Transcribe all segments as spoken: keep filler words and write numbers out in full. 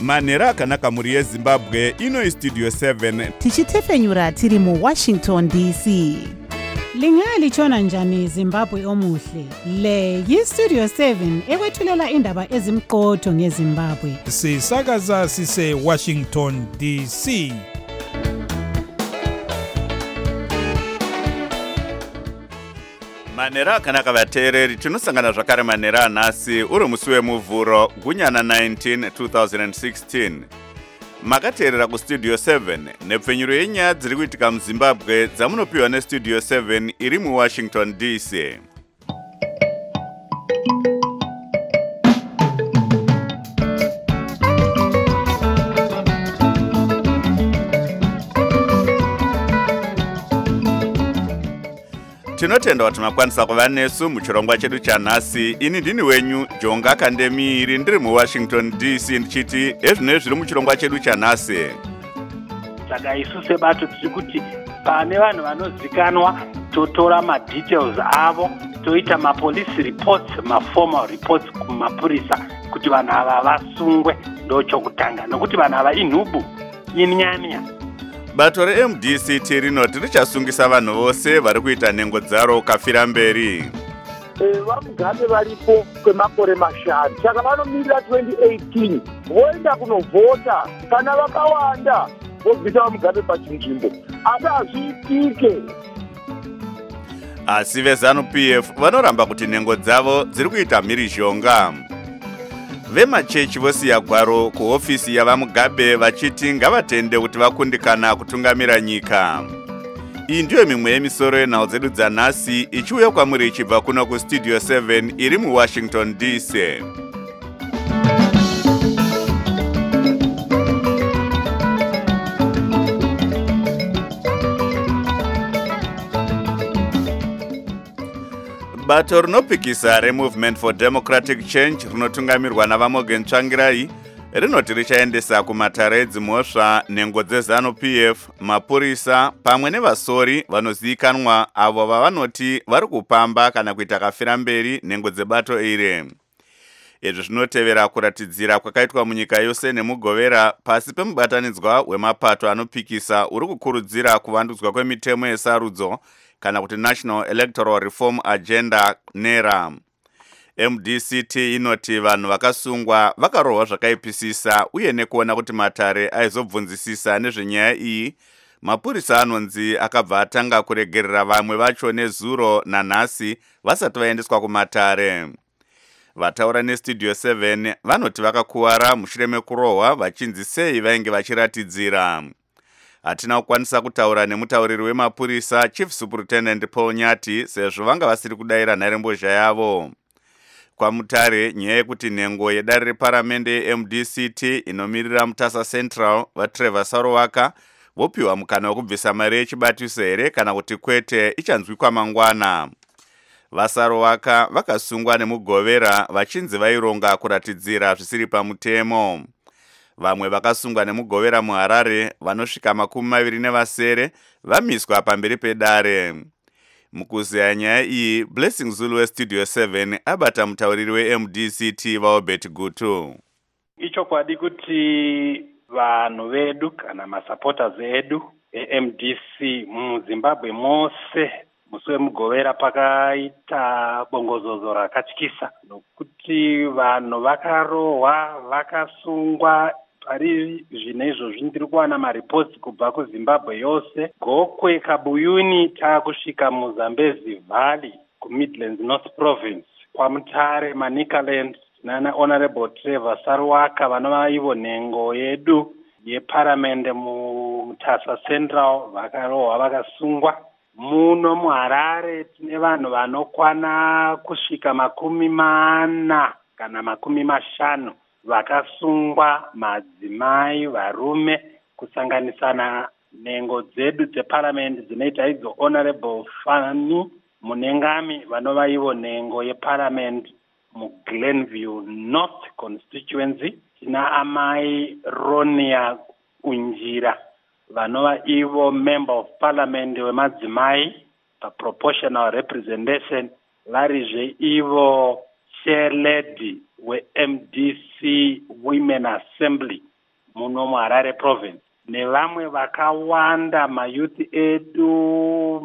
manhero akanaka mhuri yezimbabwe. Ino istudio seven tichitefenyura tiri muwashington D C. Lingalitshona njani Zimbabwe omuhle? Le yistudio seven ekwethulela indaba ezimqotho ngeZimbabwe. Sisakaza sise Washington D C. manhero akanaka vateereri, tinosangana zvakare manhero anhasi uri musi wemuvhuro gunyana nineteen twenty sixteen. Makateerera kustudio seven nepfenyuro yenyaya dziri kuitika muZimbabwe dzamunopiwa nestudio seven iri muWashington D C. Tinotenda kuti makwanisa kuva nesu muchirongwa chedu chanhasi. Ini ndini wenyu Jonga Kandemiri ndiri muWashington D C ndichiti ezvino zviri muchirongwa chedu chanhasi. Saka isu sebato tiri kuti pane vanhu vanozikanwa totora madetails avo toita mapolice reports, maformal reports kumapurisa kuti vanhu ava vasungwe ndochokutanga nokuti vanhu ava inhubu inyanya. Bato re-M D C T rinoti richasungisa vanhu vose vari kuita nhengo dzaro kafira mberi. Vamugabe varipo kwemakore mashanu, saka vanomirira twenty eighteen voenda kunovhota. Kana vakawanda vobvisa vamugabe pachinzvimbo, asi hazviitike. Asi vezanu P F vanoramba kuti nhengo dzavo dziri kuita mhirizhonga. Vemachechi vosiya gwaro kuhofisi yavamugabe vachiti ngavatende kuti vakundikana kutungamira nyika. Iyi ndiyo mimwe yemisoro yenhau dzedu dzanhasi ichiuya kwamuri ichibva kuno kustudio seven iri muWashington D C. Bato rinopikisa reMovement for Democratic Change rinotungamirwa navaMorgan Tsvangirai rinoti richaendesa kumatare edzimhosva nhengo dzezanu P F, mapurisa pamwe nevasori vanozivikanwa avo vavanoti vari kupamba kana kuita kafira mberi nhengo dzebato iri. Izvi zvinotevera kuratidzira kwakaitwa munyika yose nemugovera pasi pemubatanidzwa wemapato anopikisa uri kukurudzira kuvandudzwa kwemitemo yesarudzo kana kuti National Electoral Reform Agenda NERA. M D C T inoti vanhu vakasungwa vakarohwa zvakaipisisa uye nekuona kuti matare aizobvunzisisa nezvenyaya iyi, mapurisa anonzi akabva atanga kuregerera vamwe vacho nezuro nanhasi vasati vaendeswa kumatare. Vataura nestudio seven vanoti vakakuwara mushure mekurohwa vachinzi sei vainge vachiratidzira. Hatina kukwanisa kutaura nemutauriri wemapurisa Chief Superintendent Paul Nyati sezvo vanga vasiri kudaira nharembozha yavo. Kwamutare nyaya yekuti nhengo yedare reparamende ye-M D C T inomirira Mutasa Central vaTrevor Sarowaka vopiwa mukana wekubvisa mari yechibatiso here kana kuti kwete ichanzwikwa mangwana. VaSarowaka vakasungwa nemugovera vachinzi vaironga kuratidzira zvisiri pamutemo. Vamwe vakasungwa nemugovera muHarare vanosvika makumi maviri nevasere vamiswa pamberi pedare. Mukuzeya nyaya iyi, Blessing Zulu westudio seven abata mutauriri we-M D C T vaObert Gutu. Ichokwadi kuti vanhu vedu kana masupporters edu e-M D C muZimbabwe mose musi wemugovera pakaita bongozozo rakatyisa nokuti vanhu vakarohwa vakasungwa. Pari zvinezvo zvindiri kuwana maripots kubva kuZimbabwe yose. Gokwe Kabuyuni taakusvika muZambezi Valley kuMidlands North Province. Kwamutare Manicaland nana Honorable Trevor Sarowaka vanova ivo nhengo yedu yeparamende muMutasa Central vakarohwa vakasungwa. Muno muHarare tine vanhu vanokwana kusvika makumi mana kana makumi mashanu vakasungwa, madzimai, varume, kusanganisana nhengo dzedu dzeparamendi dzinoita idzo Honorable Fani Munengami vanova ivo nhengo yeparamendi muGlenview North Constituency. Tina amai Ronia Unjira vanova ivo member of parliament wemadzimai paproportional representation, varizve ivo chair lady we-M D C Women Assembly muno muHarare province, nevamwe vakawanda, mayuthi edu,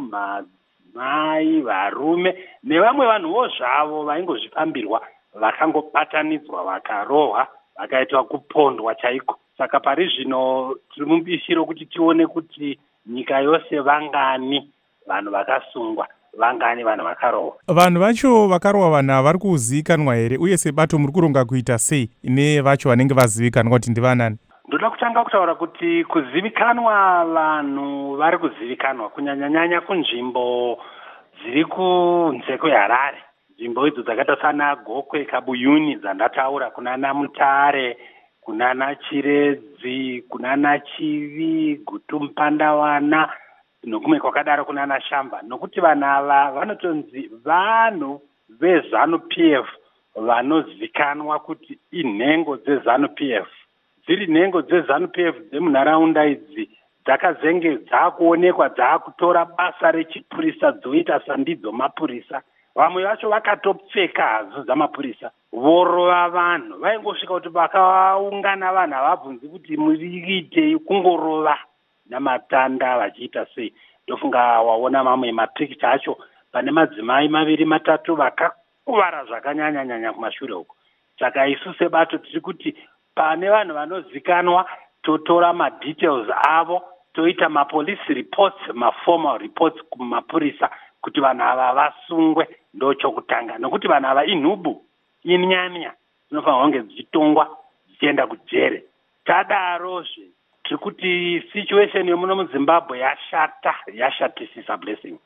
madzimai, varume nevamwe vanhuwo zvavo vaingozvifambirwa vakangobatanidzwa vakarohwa vakaitwa kupondwa chaiko. Saka pari zvino tiri mubishi rokuti tione kuti nyika yose vangani vanhu vakasungwa, vangani vanhu vakarohwa. Vanhu vacho vakarohwa vanhu ava vari kuzivikanwa here, uye sebato muri kuronga kuita sei nevacho vanenge vazivikanwa kuti ndivanani? Ndoda kutanga kutaura kuti kuzivikanwa vanhu vari kuzivikanwa kunyanyanyanya kunzvimbo dziri kunze kweHarare. Nzvimbo idzo dzakaita sana Gokwe, Kabuyuni dzandataura, kunana Mutare, kunana Chiredzi, kunana Chivi, Gutu Mupandawana nokumwe kwakadaro kunana Shamba. Nokuti vanhu ava vanotonzi vanhu veZanu P F vanozivikanwa kuti inhengo dzeZanu P F. Dziri nhengo dzeZanu P F dzemunharaunda idzi dzakazenge dzakuonekwa dzakutora basa rechipurisa dzoita sandidzo mapurisa. Vamwe vacho vakatopfeka hazu dzamapurisa vorova vanhu. Vaingosvika kuti vakaungana vanhu havabvunzi kuti muriitei, kungorova namatanda vachiita sei. Ndofunga waona mamwe mapicture acho pane madzimai maviri matatu vakakuvara zvakanyanya-nyanya kumashure uko. Saka isu sebato tiri kuti pane vanhu vanozikanwa totora madetails avo toita mapolice reports, maformal reports kumapurisa kuti vanhu ava vasungwe. Ndo chokutanga nokuti vanhu ava inhubu, inyanya dzinofanirwa kunge dzichitongwa dzichienda kujere. Tadarozve tiri kuti situation yemuno muZimbabwe yashata, yashatisisa Blessing.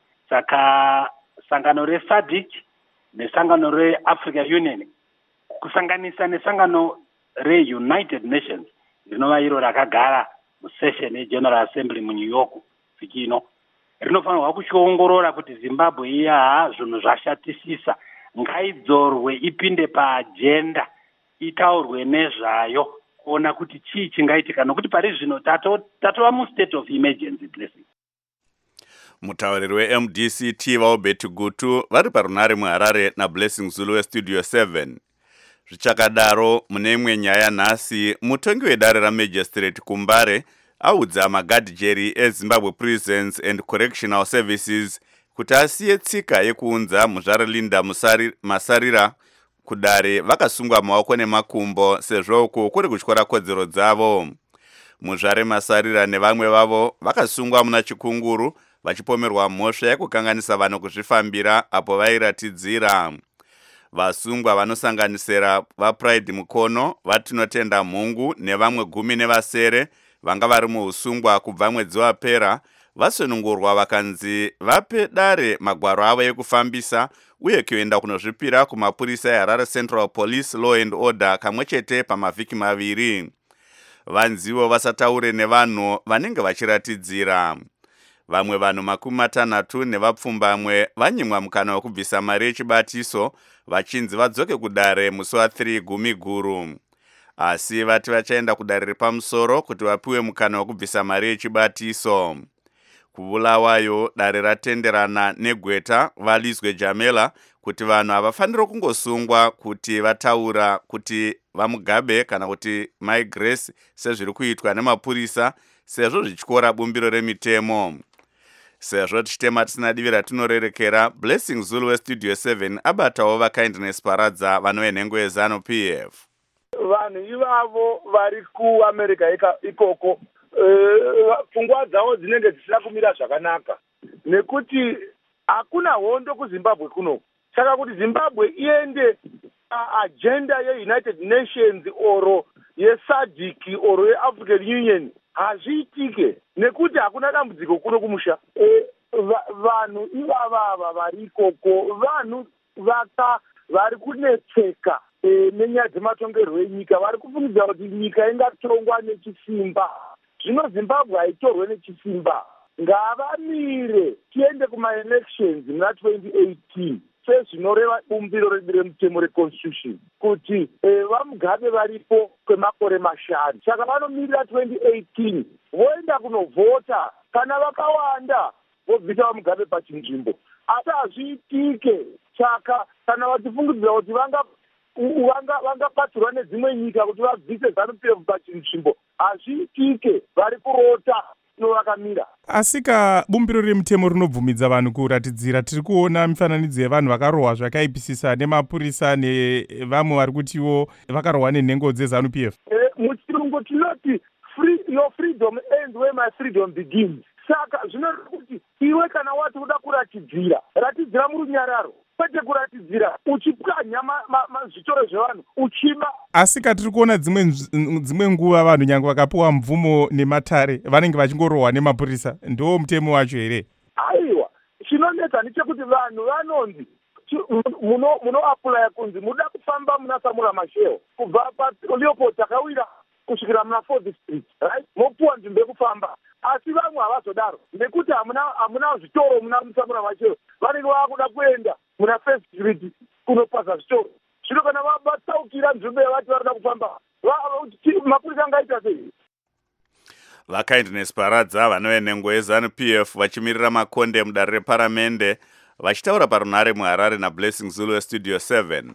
Saka sangano reSADC nesangano reAfrica Union kusanganisa nesangano reUnited Nations rinova iro rakagara musession yeGeneral Assembly muNew York vhiki ino, rinofanirwa kuchiongorora kuti Zimbabwe iya zvinhu zvashatisisa, ngaidzorwe ipinde paagenda, itaurwe nezvayo, kuona kuti chii chingaitika, nokuti pari zvino tatova mustate of emergency. Blessing. Mutauriri weM D C T vaUbert Gutu vari parunare muHarare naBlessing Zulu weStudio seven. Zvichakadaro mune imwe nyaya nhasi, mutongi wedare raMagistrate Kumbare audza magadhijeri eZimbabwe Prisons and Correctional Services kuti asiye tsika yekuunza muzvaralinda Masarira kudare vakasungwa maoko nemakumbo sezvo uku kuri kutyora kodzero dzavo. Muzvare Masarira nevamwe vavo vakasungwa muna Chikunguru vachipomerwa mhosva yekukanganisa vanhu kuzvifambira apo vairatidzira. Vasungwa vanosanganisira vaPride Mukono, vaTinotenda Mhungu nevamwe gumi nevasere vanga vari muusungwa kubva mwedzi wapera vasunungurwa vakanzi vape dare magwaro avo ekufambisa uye kuenda kunozvipira kumapurisa eHarare Central Police Law and Order kamwe chete pamavhiki maviri. Vanzivo vasataure nevanhu vanenge vachiratidzira. Vamwe vanhu makumi matanhatu nevapfumbamwe vanyimwa mukana wekubvisa mari yechibatiso vachinzi vadzoke kudare musi wa3 gumi guru. Asi vati vachaenda kudare repamusoro kuti vapiwe mukana wekubvisa mari yechibatiso. Kubulawayo dare ratenderana negweta valizwe Jamela kuti vanhu havafaniri kungosungwa kuti vataura kuti vamugabe kana kuti my grace sezviri kuitwa nemapurisa sezvo zvichikora bumbiro remitemo. Sezvo tichitema tisina divi ratinorerekera, Blessing Zulu weStudio seven abatawo vaKindness Paradza vanoenhengo yeZanu P F. Vanhu ivavo vari kuAmerica ikoko pfungwa dzavo dzinenge dzisina kumira zvakanaka nekuti hakuna hondo kuZimbabwe kuno. Saka kuti Zimbabwe iende agenda yeUnited Nations oro yeSADC oro yeAfrican Union hazviitike nekuti hakuna dambudziko kuno kumusha. E, va, vanhu ivavava vari ikoko vanhu vaka vari kunetseka e, nenyaya dzematongerwo enyika, vari kufungidzira kuti nyika ingatongwa nechisimba. Zvino Zimbabwe haitorwe nechisimba. Ngavamire tiende kumaelections muna twenty eighteen sezvinoreva bumbiro redu remutemo reconstitution kuti e, vamugabe varipo kwemakore mashanu. Saka vanomirira twenty eighteen voenda kunovhota, kana vakawanda vobvisa vamugabe pachinzvimbo. Asi hazviitike. Saka kana vachifungidzira kuti vanga vangapaturwa nedzimwe nyika kuti vabvise ZANU P F pachinzvimbo hazviitike, vari kurota novakamira. Asika bumbiro remutemo rinobvumidza vanhu kuratidzira. Tiri kuona mifananidzo yevanhu vakarohwa zvakaipisisa nemapurisa nevamwe vari kutiwo vakarohwa nenhengo dzeZANU P F. Muchirungu tinoti your freedom ends where my freedom begins. Saka zvinoreva kuti iwe kana wati uda kuratidzira, ratidzira murunyararo, kwete kuratidzira uchipwanya zvitoro zvevanhu uchiba. Asika tiri kuona dzimwe dzimwe nguva vanhu nyange vakapiwa mvumo nematare vanenge vachingorohwa nemapurisa. Ndo mutemo wacho here? Aiwa, chinonetsa ndechekuti vanhu vanonzi muno muno apply kunzi muda kufamba muna Samura Machel kubva paLeopold Takawira kusvikira muna fourth street, right? Mopuwa nzvimbo yekufamba. Asi vamwe havazodaro nekuti hamuna hamuna zvitoro muna Samura Machel, vanenge vakuda kuenda muna first street kunopasa zvitoro. Zvino kana vabatsaukira nzvimbo yavati varida kufamba, mapurisa angaita sei? Vakindness Paradza vanove nhengo yeZANU P F vachimirira makonde mudare reparamende vachitaura parunhare muHarare naBlessing Zulu weStudio seven.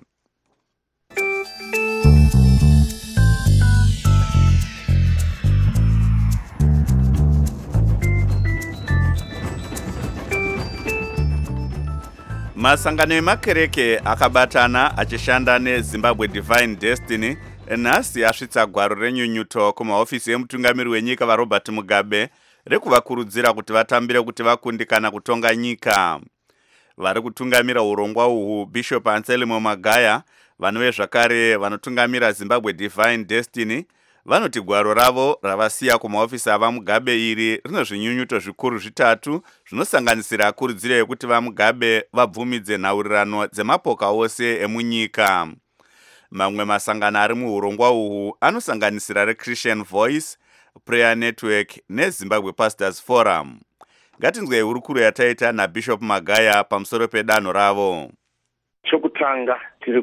Masangano emakereke akabatana achishanda neZimbabwe Divine Destiny nhasi asvitsa gwaro renyunyuto kumahofisi emutungamiri wenyika vaRobert Mugabe rekuvakurudzira kuti vatambire kuti vakundikana kutonga nyika. Vari kutungamira urongwa uhu Bishop Anselmo Magaya, vanove zvakare vanotungamira Zimbabwe Divine Destiny, vanoti gwaro ravo ravasiya kumahofisi avaMugabe iri rino zvinyunyuto zvikuru zvitatu zvinosanganisira kurudziro yekuti vaMugabe vabvumidze nhaurirano dzemapoka ose emunyika. Mamwe masangano ari muurongwa uhu anosanganisira reChristian Voice, Prayer Network neZimbabwe Pastors Forum. Ngatinzwei hurukuro yataita naBishop Magaya pamusoro pedanho ravo. Chokutanga tiri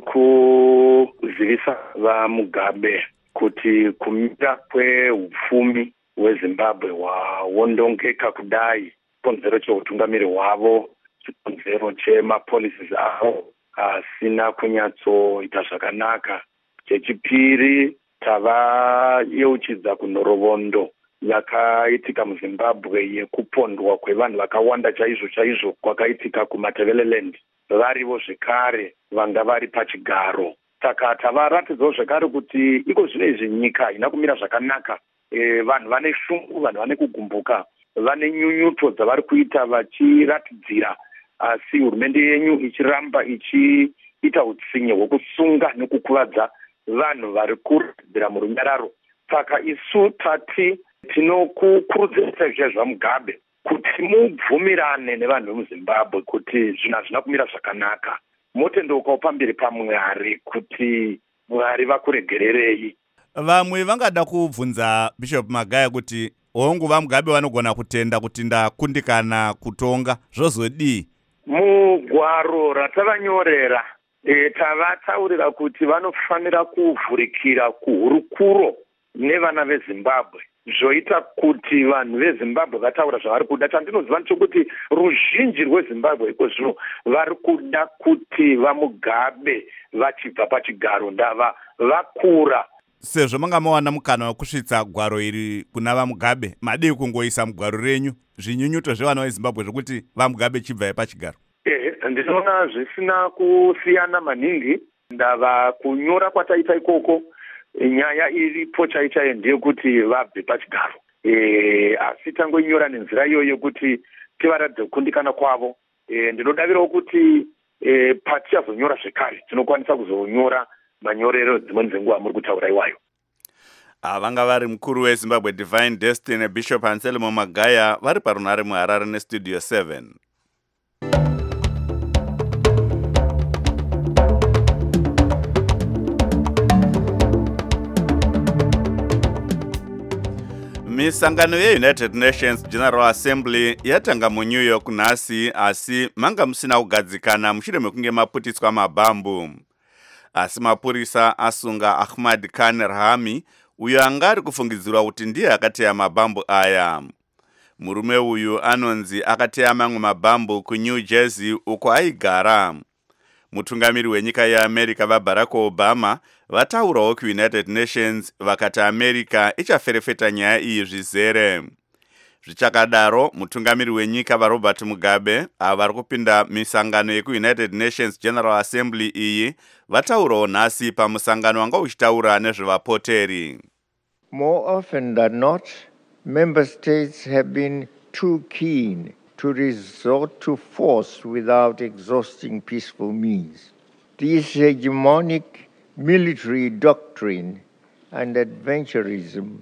kuzivisa vaMugabe kuti kumira kweupfumi hweZimbabwe hwawondongeka kudai chikonzero cheutungamiri hwavo, chikonzero chemapolicies avo asina kunyatsoita zvakanaka. Chechipiri, tavayeuchidza kunhoroondo yakaitika muZimbabwe yekupondwa kwevanhu vakawanda chaizvo chaizvo kwakaitika kuMatebeleland, varivo zvekare vanga vari pachigaro. Saka tavaratidzawo zvekare kuti iko zvino izvi nyika haina kumira zvakanaka. E, vanhu vane shungu, vanhu vane kugumbuka, vane nyunyuto dzavari kuita vachiratidzira, asi hurumende yenyu ichiramba ichiita utsinye hwekusunga nekukuvadza vanhu vari kuratidzira murunyararo. Saka isu tati tinokukurudzirai zvaMugabe kuti mubvumirane nevanhu vemuZimbabwe kuti zvinhu hazvina kumira zvakanaka. Motendeukawo pamberi paMwari kuti Mwari vakuregererei. Vamwe vangada kubvunza Bishop Magaya kuti hongu vaMugabe vanogona kutenda kuti ndakundikana kutonga zvozodii? Mugwaro ratavanyorera e, tavataurira kuti vanofanira kuvhurikira kuhurukuro nevana veZimbabwe, zvoita kuti vanhu veZimbabwe vataura zvavari kuda. Chandinoziva ndechokuti ruzhinji rweZimbabwe iko zvino vari kuda kuti vaMugabe vachibva pachigaro ndava vakura. Sezvo manga mawana mukana wekusvitsa gwaro iri kuna vaMugabe, madii kungoisa mugwaro renyu zvinyunyuto zvevana veZimbabwe zvokuti vaMugabe chibva pachigaro? Ehe, ndinoona zvisina kusiyana maningi. Ndava kunyora kwataita ikoko, nyaya iripo chaichayo ndeyekuti vabve pachigaro. E, asi tangonyora nenzira iyoyo kuti tivaratidze kukundikana kwavo. E, ndinodavirawo kuti e, patichazonyora zvekare tinokwanisa kuzonyora manyorero dzimweni dzenguva muri kutaura iwayo. Vanga vari mukuru weZimbabwe Divine Destiny Bishop Anselmo Magaya vari parunhare muHarare neStudio seven. Misangano yeUnited Nations General Assembly yatanga muNew York nhasi, asi manga musina kugadzikana mushure mekunge maputitswa mabhambu. Asi mapurisa asunga Ahmad Khan Rahami, uyo anga ari kufungidzirwa kuti ndiye akateya mabhambu aya. Murume uyu anonzi akateya mamwe mabhambu kuNew Jersey uko aigara. mutungamiri wenyika yeamerica vaBarack Obama vataurawo kuUnited Nations vakati America ichaferefeta nyaya iyi zvizere. Zvichakadaro, mutungamiri wenyika vaRobert Mugabe ava vari kupinda misangano yekuUnited Nations General Assembly iyi vataurawo nhasi pamusangano wanga uchitaura nezvevapoteri. More often than not, member states have been too keen to resort to force without exhausting peaceful means. This hegemonic military doctrine and adventurism,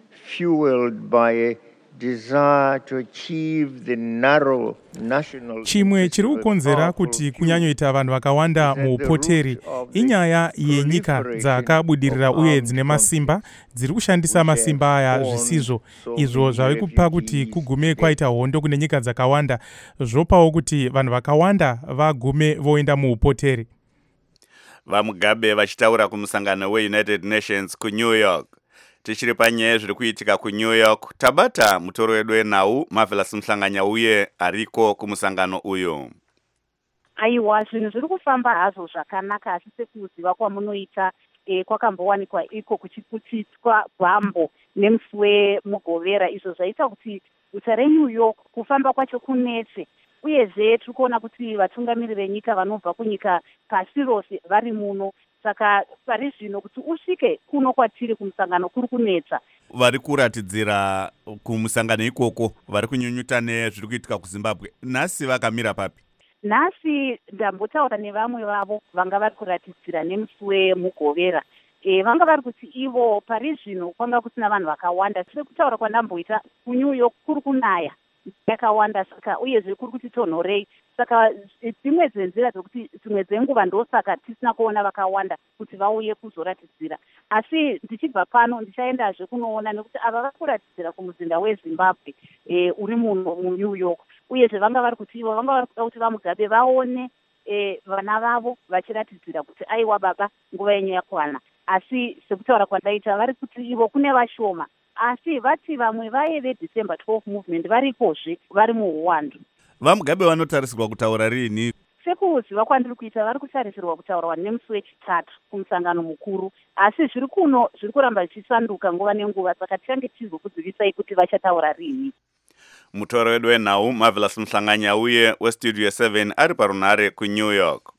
fueled by a desire to achieve the narrow national. Chimwe chiri kukonzera kuti kunyanyoita vanhu vakawanda muupoteri inyaya yenyika dzakabudirira uye dzine masimba dziri kushandisa masimba aya zvisizvo, izvo zvave kupa kuti kugume kwaita hondo kune nyika dzakawanda, zvopawo kuti vanhu vakawanda vagume voenda muupoteri. VaMugabe vachitaura kumusangano weUnited Nations kuNew York. Tichiri panyaya zviri kuitika kuNew York, tabata mutoro wedu wenhau Marvelous Muhlanganya uye ariko kumusangano uyu. Aiwa, zvinhu zviri kufamba hazvo zvakanaka, asi sekuziva kwamunoita e, kwakambowanikwa iko kuchiputitswa bhambo nemusi wemugovera, izvo zvaita kuti guta reNew York kufamba kwacho kunetse. Uyezve tiri kuona kuti vatungamiri venyika vanobva kunyika pasi rose vari muno, saka pari zvino kuti usvike kuno kwatiri kumusangano kuri kunetsa. Vari kuratidzira kumusangano ikoko vari kunyunyuta nezviri kuitika kuZimbabwe. Nhasi vakamira papi? Nhasi ndambotaura nevamwe vavo vanga vari kuratidzira nemusi wemugovera. E, vanga vari kuti ivo pari zvino kwanga kusina vanhu vakawanda. Tiri kutaura kwandamboita kuNew York kuri kunaya yakawanda, saka uyezve kuri kuti tonhorei, saka dzimwe dzenzira dzokuti dzimwe dzenguva ndosaka tisina kuona vakawanda kuti vauye kuzoratidzira. Asi ndichibva pano ndichaendazve kunoona nekuti ava vari kuratidzira kumuzinda weZimbabwe e, uri muno muNew York. Uyezve vanga vari kuti ivo vanga vari kuda kuti vaMugabe vaone e, vana vavo vachiratidzira kuti aiwa baba nguva yenyu yakwana. Asi sekutaura kwandaita vari kuti ivo kune vashoma, asi vati vamwe vaye veDecember twelfth movement varikozve vari muHwandu. VaMugabe vanotarisirwa kutaura rini? Sekuziva kwandiri kuita vari kutarisirwa kutaurwa nemusi wechitatu kumusangano mukuru, asi zviri kuno zviri kuramba zvichisanduka nguva nenguva, saka tichange tizokuzivisai kuti vachataura rini. Mutoro wedu wenhau Marvelous Muhlanganya uye weStudio seven ari parunhare kuNew York.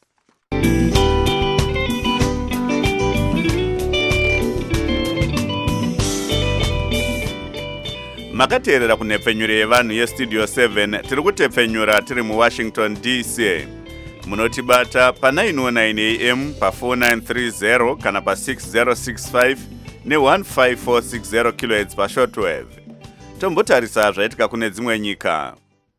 Makateerera kunhepfenyuro yevanhu yeStudio seven, tiri kutepfenyura tiri muWashington D C. Munotibata pa nine oh nine A M, pa four nine three zero kana pa six zero six five ne one five four six zero kilohertz pa shortwave. Tombotarisa zvaitika kune dzimwe nyika.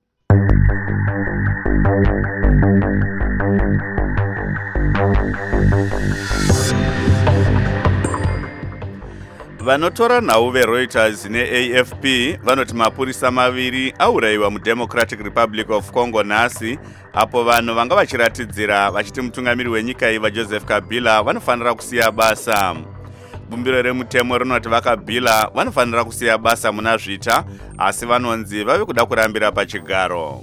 Vanotora nhau veReuters neA F P vanoti mapurisa maviri aurayiwa muDemocratic Republic of Congo nhasi, apo vanhu vanga vachiratidzira vachiti mutungamiri wenyika iyi vaJoseph Kabila vanofanira kusiya basa. Bumbiro remutemo rinoti vaKabila vanofanira kusiya basa muna zvita, asi vanonzi vave kuda kurambira pachigaro.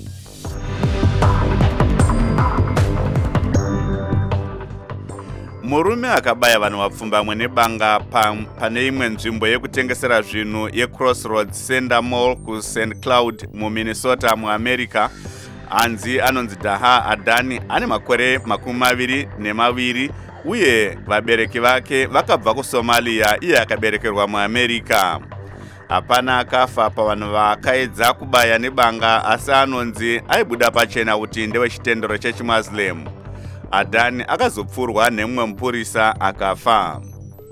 Murume akabaya vanhu vapfumbamwe nebanga pane imwe nzvimbo yekutengesera zvinhu yeCrossroads Center Mall kuSaint Cloud muMinnesota muAmerica. Anzi anonzi Daha Adani ane makore makumi maviri nemaviri uye vabereki vake vakabva kuSomalia, iye akaberekerwa muAmerica. Hapana akafa pavanhu vakaedza kubaya nebanga, asi anonzi aibuda pachena kuti ndewechitendero chechiMuslim. Adani akazopfurwa nemumwe mupurisa akafa.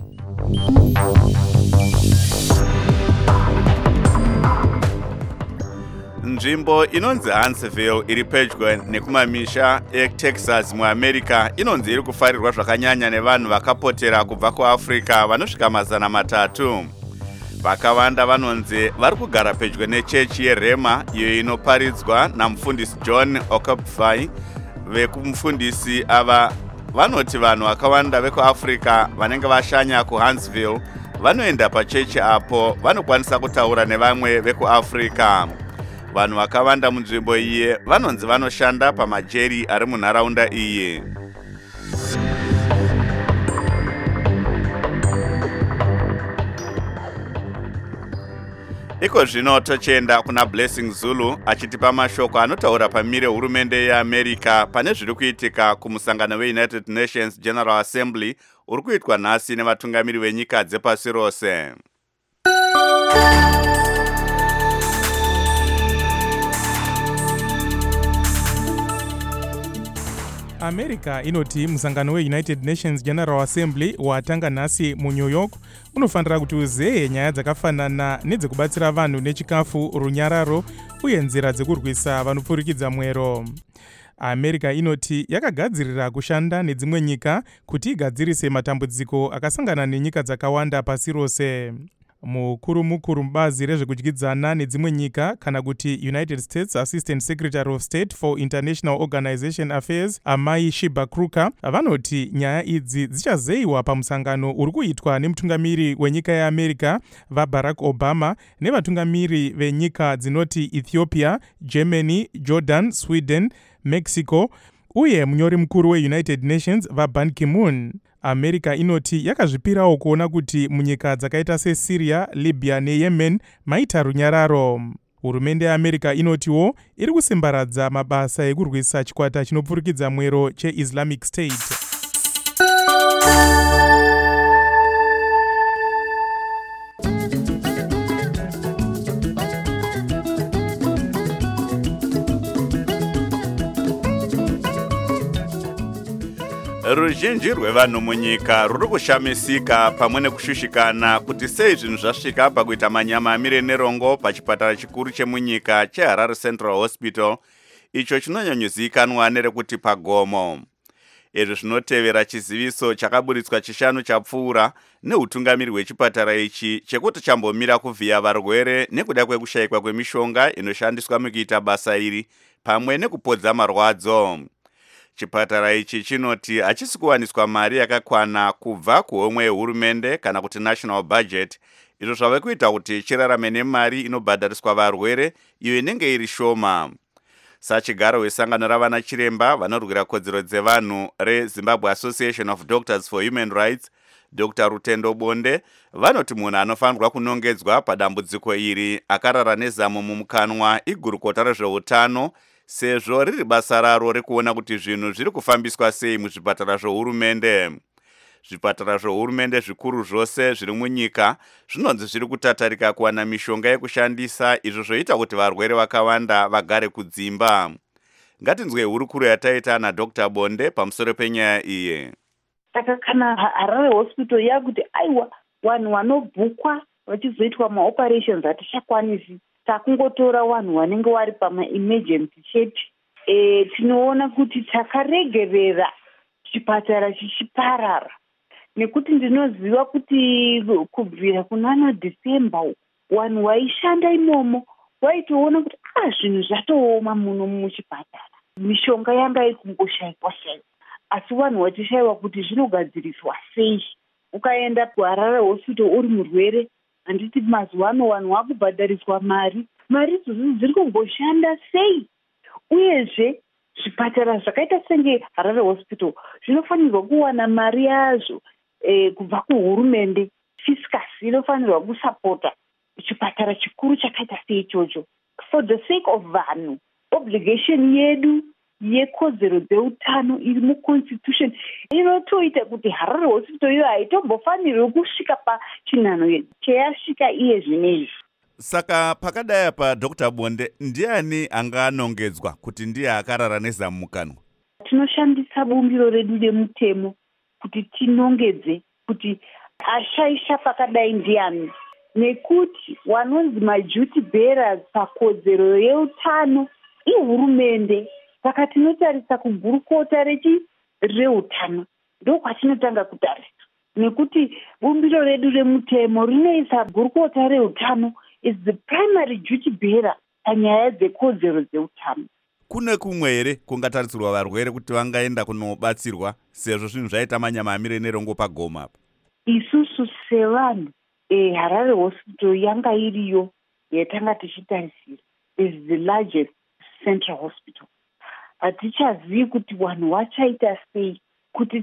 Nzvimbo inonzi Huntsville iri pedyo nekumamisha eTexas muAmerica inonzi iri kufarirwa zvakanyanya nevanhu vakapotera kubva kuAfrica vanosvika mazana matatu. Vakawanda vanonzi vari kugara pedyo nechechi yeRema, iyo inoparidzwa namufundisi John Okopfai. Vekumufundisi ava vanoti vanhu vakawanda vekuAfrica vanenge vashanya kuHuntsville vanoenda pachechi apo vanokwanisa kutaura nevamwe vekuAfrica. vanhu vakawanda munzvimbo iyi vanonzi vanoshanda pamajeri ari munharaunda iyi. Iko zvino tochenda kuna Blessing Zulu achitipa mashoko anotaura pamire hurumende yeAmerica pane zviri kuitika kumusangano weUnited Nations General Assembly uri kuitwa nhasi nevatungamiri venyika dzepasi rose. America inoti musangano weUnited Nations General Assembly watanga nhasi muNew York unofanira kuti uzehe nyaya dzakafanana nedzekubatsira vanhu nechikafu, runyararo uye nzira dzekurwisa vanopfurikidza mwero. America inoti yakagadzirira kushanda nedzimwe nyika kuti igadzirise matambudziko akasangana nenyika dzakawanda pasi rose. Mukuru mukuru mubazi rezvekudyidzana nedzimwe nyika kana kuti United States Assistant Secretary of State for International Organization Affairs Amai Shiba Kruka vanoti nyaya idzi dzichazeyiwa pamusangano uri kuitwa nemutungamiri wenyika yeAmerica vaBarack Obama nevatungamiri venyika dzinoti Ethiopia, Germany, Jordan, Sweden, Mexico uye munyori mukuru weUnited Nations vaBan Ki-moon. America inoti yakazvipirawo kuona kuti munyika dzakaita seSyria, Libya neYemen maita runyararo. Hurumende yeAmerica inotiwo iri kusimbaradza mabasa ekurwisa chikwata chinopfurikidza mwero cheIslamic State. Ruzhinji rwevanhu munyika ruri kushamisika pamwe nekushushikana kuti sei zvinhu zvasvika pakuita manyama amire nerongo pachipatara chikuru chemunyika cheHarare Central Hospital, icho chinonyanyuzikanwa nerekuti pagomo. Izvi zvinotevera chiziviso chakaburitswa chishanu chapfuura neutungamiri hwechipatara ichi chekuti chambomira kuvhiya varwere nekuda kwekushayikwa kwemishonga inoshandiswa mukuita basa iri pamwe nekupodza marwadzo. Chipatara ichi chinoti hachisi kuwaniswa mari yakakwana kubva kuhomwe yehurumende kana kuti national budget, izvo zvave kuita kuti chirarame nemari inobhadhariswa varwere iyo inenge iri shoma. Sachigaro wesangano ravana chiremba vanorwira kodzero dzevanhu reZimbabwe Association of Doctors for Human Rights, Doctor Rutendo Bonde, vanoti munhu anofanirwa kunongedzwa padambudziko iri akarara nezamo mumukanwa igurukota rezveutano, sezvo riri basa raro rekuona kuti zvinhu zviri kufambiswa sei muzvipatara zvohurumende. Zvipatara zvohurumende zvikuru zvose zviri munyika zvinonzi zviri kutatarika kuwana mishonga yekushandisa, izvo zvoita kuti varwere vakawanda vagare kudzimba. Ngatinzwe hurukuro yataita naDr Bonde pamusoro penyaya iyi. Saka kana Harare Hospital yakuti aiwa vanhu vanobhukwa vachizoitwa maoperations hatichakwanisi, takungotora vanhu vanenge vari pama-emergency chete. E, tinoona kuti takaregerera chipatara chichiparara. Nekuti ndinoziva kuti kubvira kunana December vanhu vaishanda imomo vaitoona kuti ah zvinhu zvatooma muno muchipatara. Mishonga yanga ikungoshayikwa shayikwa. Asi vanhu vachishayiwa kuti zvinogadziriswa sei. Ukaenda kuHarare Hospital uri murwere, handiti mazuva ano vanhu vakubhadhariswa mari. Mari idzodzo dziri kungoshanda sei? Uyezve zvipatara zvakaita senge Harare Hospital zvinofanirwa kuwana mari yazvo e, kubva kuhurumende. Fiscus inofanirwa kusapota chipatara chikuru chakaita seichocho. For the sake of vanhu, obligation yedu yekodzero dzeutano iri muconstitution inotoita kuti Harare Hospital iyo haitombofanirwi kusvika pachinhano cheyasvika iye zvinezvi. Saka pakadai apa Dr Bonde, ndiani anganongedzwa kuti ndiye akarara nezamu mukanwa? Tinoshandisa bumbiro redu remutemo kuti tinongedze kuti ashaisha pakadai ndiani, nekuti vanonzi maduty bearers pakodzero yeutano ihurumende. Saka tinotarisa kugurukota reutano, ndokwatinotanga kutarisa, nekuti bumbiro redu remutemo rinoisa gurukota reutano is the primary duty bearer panyaya dzekodzero dzeutano. Kune kumwe here kungatarisirwa varwere kuti vangaenda kunobatsirwa sezvo zvinhu zvaita manyama amire nerongo pagoma apa? Isusu sevanhu e, Harare Hospital yanga iriyo yatanga tichitarisira. is the largest central hospital. Hatichazivi kuti vanhu vachaita sei kuti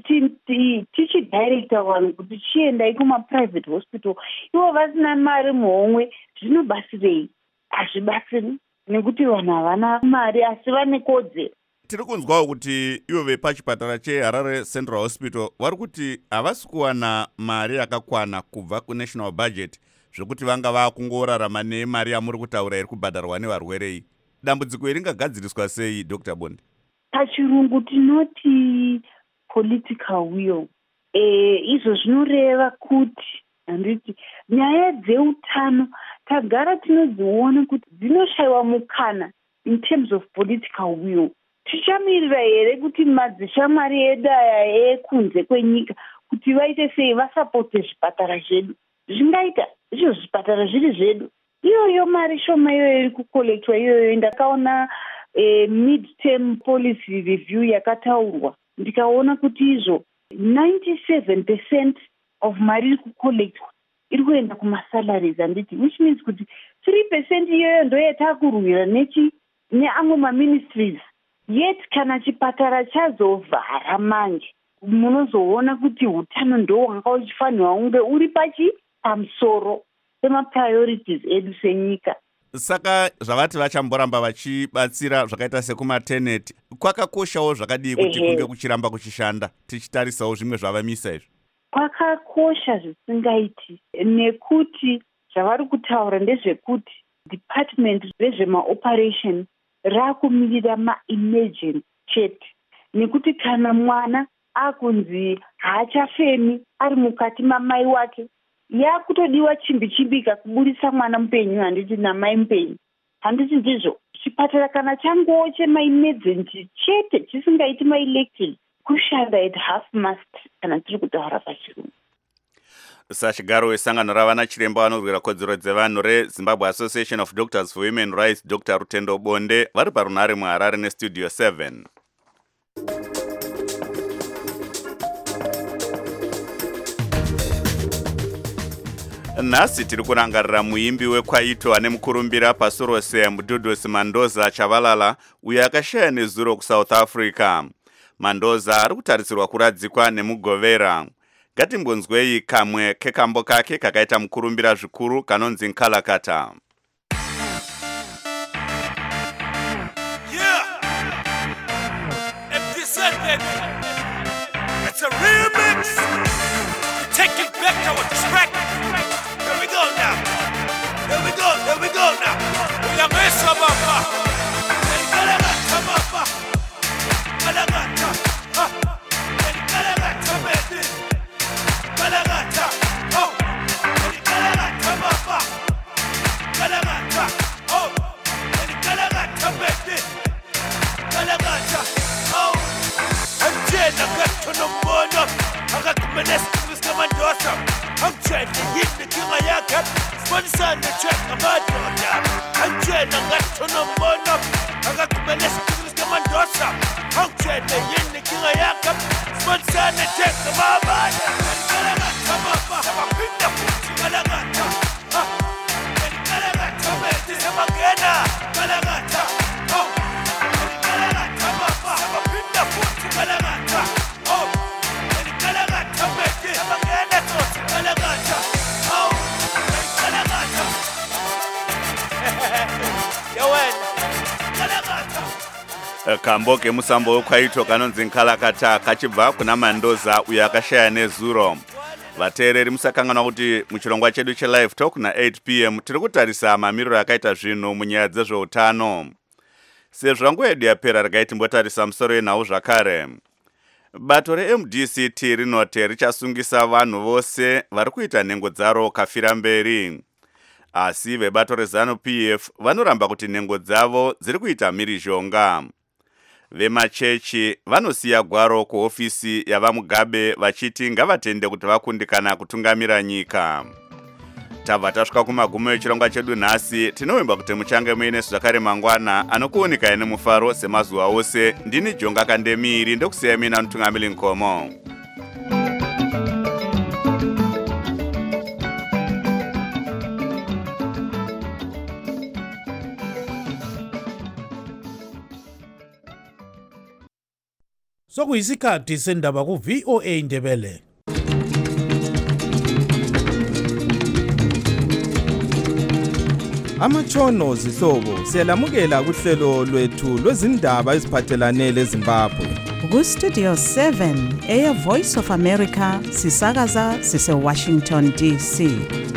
tichidirecta vanhu kuti chiendai kuma-private hospital ivo vasina mari muhomwe zvinobatsirei? Hazvibatsiri nekuti vanhu havana mari asi vane kodzero. Tiri kunzwawo kuti ivo vepachipatara cheHarare Central Hospital vari kuti havasi kuwana mari yakakwana kubva kunational budget zvokuti vanga vakungorarama nemari yamuri kutaura iri kubhadharwa nevarwerei. Dambudziko iri ringagadziriswa sei, Doctor Bonde? Pachirungu tinoti political will. E, izvo zvinoreva kuti handiti nyaya dzeutano tagara tinodziona kuti dzinoshayiwa mukana in terms of political will. Tichamirira here kuti madzishamwari edu aya ekunze kwenyika kuti vaite sei vasapote zvipatara zvedu? Zvingaita izvo zvipatara zviri zvedu. Iyoyo mari shoma iyoyo iri kukolektwa iyoyo. Ndakaona eh, mid-term policy review yakataurwa ndikaona kuti izvo ninety-seven percent of mari iri kukolektwa iri kuenda kumasalaries handiti, which means kuti three percent iyoyo ndo yatakurwira nechi neamwe maministries. Yet kana chipatara chazovhara manje munozoona kuti utano ndo wanga uchifanirwa unge uri pachi pamusoro pema-priorities edu senyika. Saka zvavati vachamboramba vachibatsira zvakaita sekumaternity kwakakoshawo zvakadii kuti kunge kuchiramba kuchishanda tichitarisawo zvimwe zvavamisa izvi? Kwakakosha zvisingaiti nekuti zvavari kutaura ndezvekuti department rezvemaoperation rakumirira ma-emergency chete nekuti kana mwana akunzi haachafemi ari mukati mamai wake yakutodiwa chimbi chimbika kuburisa mwana mupenyu handiti namai mupenyu handiti ndizvo. Chipatara kana changowo chema-emergency chete chisingaiti ma-elective kushanda at half mast kana tiri kutaura pachirungu. Sachigaro wesangano ravana chiremba vanorwira kodzero dzevanhu reZimbabwe Association of Doctors for Women Rights, Doctor Rutendo Bonde vari parunhare muHarare nestudio seven. Nhasi tiri kurangarira muimbi weKwaito ane mukurumbira pasi rose Mduduzi Mandoza Chavalala uyo akashaya nezuro kuSouth Africa. Mandoza ari kutarisirwa kuradzikwa nemugovera. Ngatimbonzwei kamwe kekambo kake kakaita mukurumbira zvikuru kanonzi Nkalakata. Yeah. It's a remix. Take it back to our track. Here we go now. Here we go. Here we go now. We are Mesa Baba. Nkalakata Baba. Nkalakata. Nkalakata baby. Nkalakata. Oh. Nkalakata Baba. Nkalakata. Oh. Nkalakata baby. Nkalakata. Oh. Angela got to no more. Akakumenesikisa Mandoza. Angela yini kinga yakhe. Sponsor the track Mandoza. Angela got to no more. Akakumenesikisa Mandoza. Angela yini kinga yakhe. Sponsor the track Mandoza. Nkalakata Baba. Sabapinda futhi Nkalakata. Nkalakata baby. Sabangena Nkalakata. Oh. Nkalakata Baba. Sabapinda futhi Nkalakata. Oh. Nkalakata baby. Sabangena futhi Nkalakata. Oh. Nkalakata. Yawena. Nkalakata. Kambo kemusambo weKwaito kanonzi Nkalakata kachibva kuna Mandoza uyo akashaya nezuro. Vateereri musakanganwa kuti muchirongwa chedu chelive talk na eight p m tiri kutarisa mamiriro akaita zvinhu munyaya dzezveutano. Sezvo nguva yedu yapera regai timbotarisa musoro yenhau zvakare. Bato reM D C T rinoti richasungisa vanhu vose vari kuita nhengo dzaro kafira mberi. Asi vebato reZanu P F vanoramba kuti nhengo dzavo dziri kuita mhirizhonga. Vemachechi vanosiya gwaro kuofisi yavaMugabe vachiti ngavatende kuti vakundikana kutungamira nyika. Tabva tasvika kumagumo echirongwa chedu nhasi. Tinovimba kuti muchange muine zvakare mangwana anokuoneka nemufaro semazuva ose. Ndini Jonga Kandemiri ndokusiya mina Mutungamiri Nkomo. Sokuyisikhathi sendaba ku V O A Ndebele. Amatshono zihlobo siyalamukela kuhlelo lwethu lwezindaba eziphathelane leZimbabwe. Ku Studio seven Air Voice of America sisakaza sise Washington D C.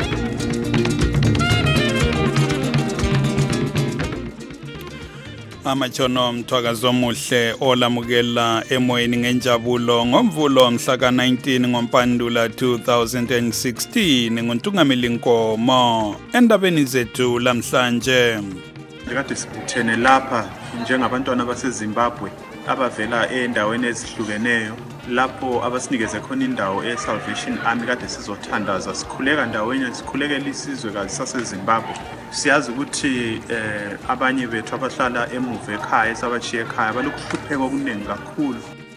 Amatshono mthwakazi omuhle olamukela emoyeni ngenjabulo ngomvulo mhla ka nineteen ngoMpandula two thousand sixteen ngontungameli Nkomo endabeni zethu lamhlanje. Lekade sibuthene lapha njengabantwana baseZimbabwe abavela endaweni ezihlukeneyo lapho abasinikeze khona indawo eSalvation Army kade sizothandaza sikhuleka ndawonye sikhulekela isizwe kazi saseZimbabwe. Siyazi ukuthi eh abanye bethu abahlala emuva ekhaya sabachiye ekhaya balikuhlupheka okuningi kakhulu.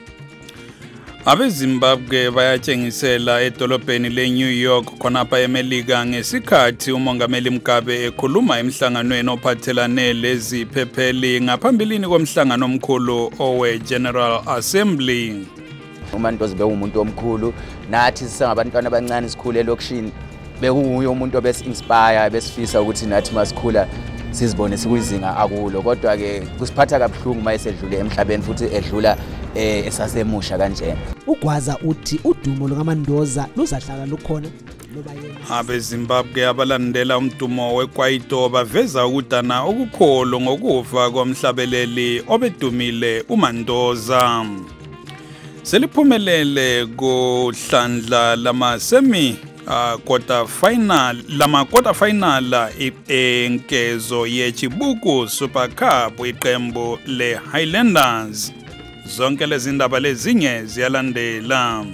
AbeZimbabwe bayatshengisela edolobheni leNew York khonapha eMelika ngesikhathi umongameli Mugabe ekhuluma emhlanganweni ophathelane leziphepheli ngaphambilini komhlangano omkhulu owe General Assembly. uMandoza bewumuntu omkhulu nathi sisengabantwana abancane sikhule elokishini bekuyo umuntu obesi inspire besifisa ukuthi nathi masikhula sizibone sikuyizinga akulo kodwa ke kusiphatha kabuhlungu mayesedlule emhlabeni futhi edlula eh esasemusha kanjena. Ugwaza uthi udumo lokaMandoza luzahlala lukhona loba yena. AbeZimbabwe abalandela umdumo weKwaito baveza ukudana okukhulu ngokufa komhlabeleli obedumile uMandoza. Seliphumelele kuhlandla lama semi uh, quarter final lama quarter final enkezo yeChibuku Super Cup iqembu le Highlanders. Zonke lezi ndaba lezinye ziyalandela.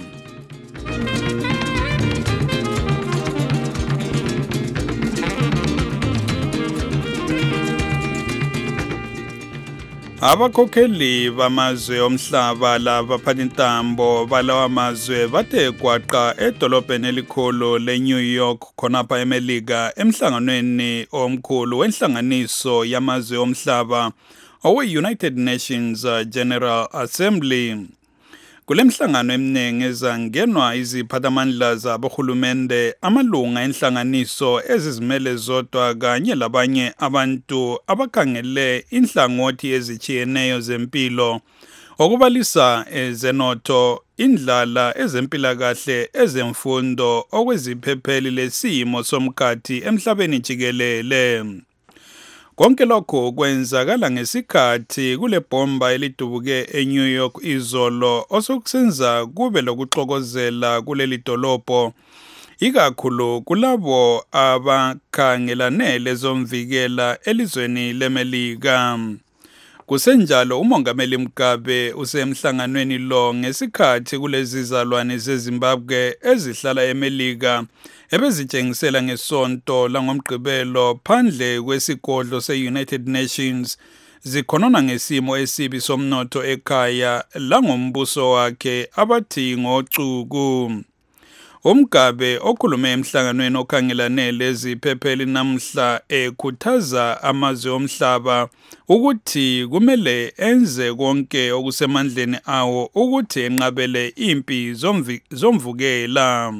Abakhokheli bamazwe omhlaba labaphatha intambo balawa mazwe bathe kwaqa edolobheni elikhulu leNew York khonapha eMelika emhlanganweni omkhulu wenhlanganiso yamazwe omhlaba owe-United Nations General Assembly. Kulemhlangano eminingi ezangenwa iziphathamandla zabohulumende amalunga enhlanganiso ezizimele zodwa kanye labanye abantu abakhangele inhlangothi ezichiyeneyo zempilo okubalisa ezenotho indlala ezempilakahle ezemfundo okweziphepheli lesimo somkhathi emhlabeni jikelele. Konke lokho kwenzakala ngesikhathi kule bomba elidubuke eNew York izolo osokusenza kube lokuxokozela kuleli dolobho ikakhulu kulabo abakhangelane lezomvikela elizweni leMelika. Kusenjalo umongameli Mugabe usemhlanganweni lo ngesikhathi kulezi zalwane zeZimbabwe ezihlala eMelika ebezitshengisela ngesonto langomgqibelo phandle kwesigodlo se-United Nations zikhonona ngesimo esibi somnotho ekhaya langombuso wakhe abathi ngocuku. uMugabe okhulume emhlanganweni okhangelane leziphepheli namhla ekhuthaza amazwe omhlaba ukuthi kumele enze konke okusemandleni awo ukuthi enqabele impi zomvukela.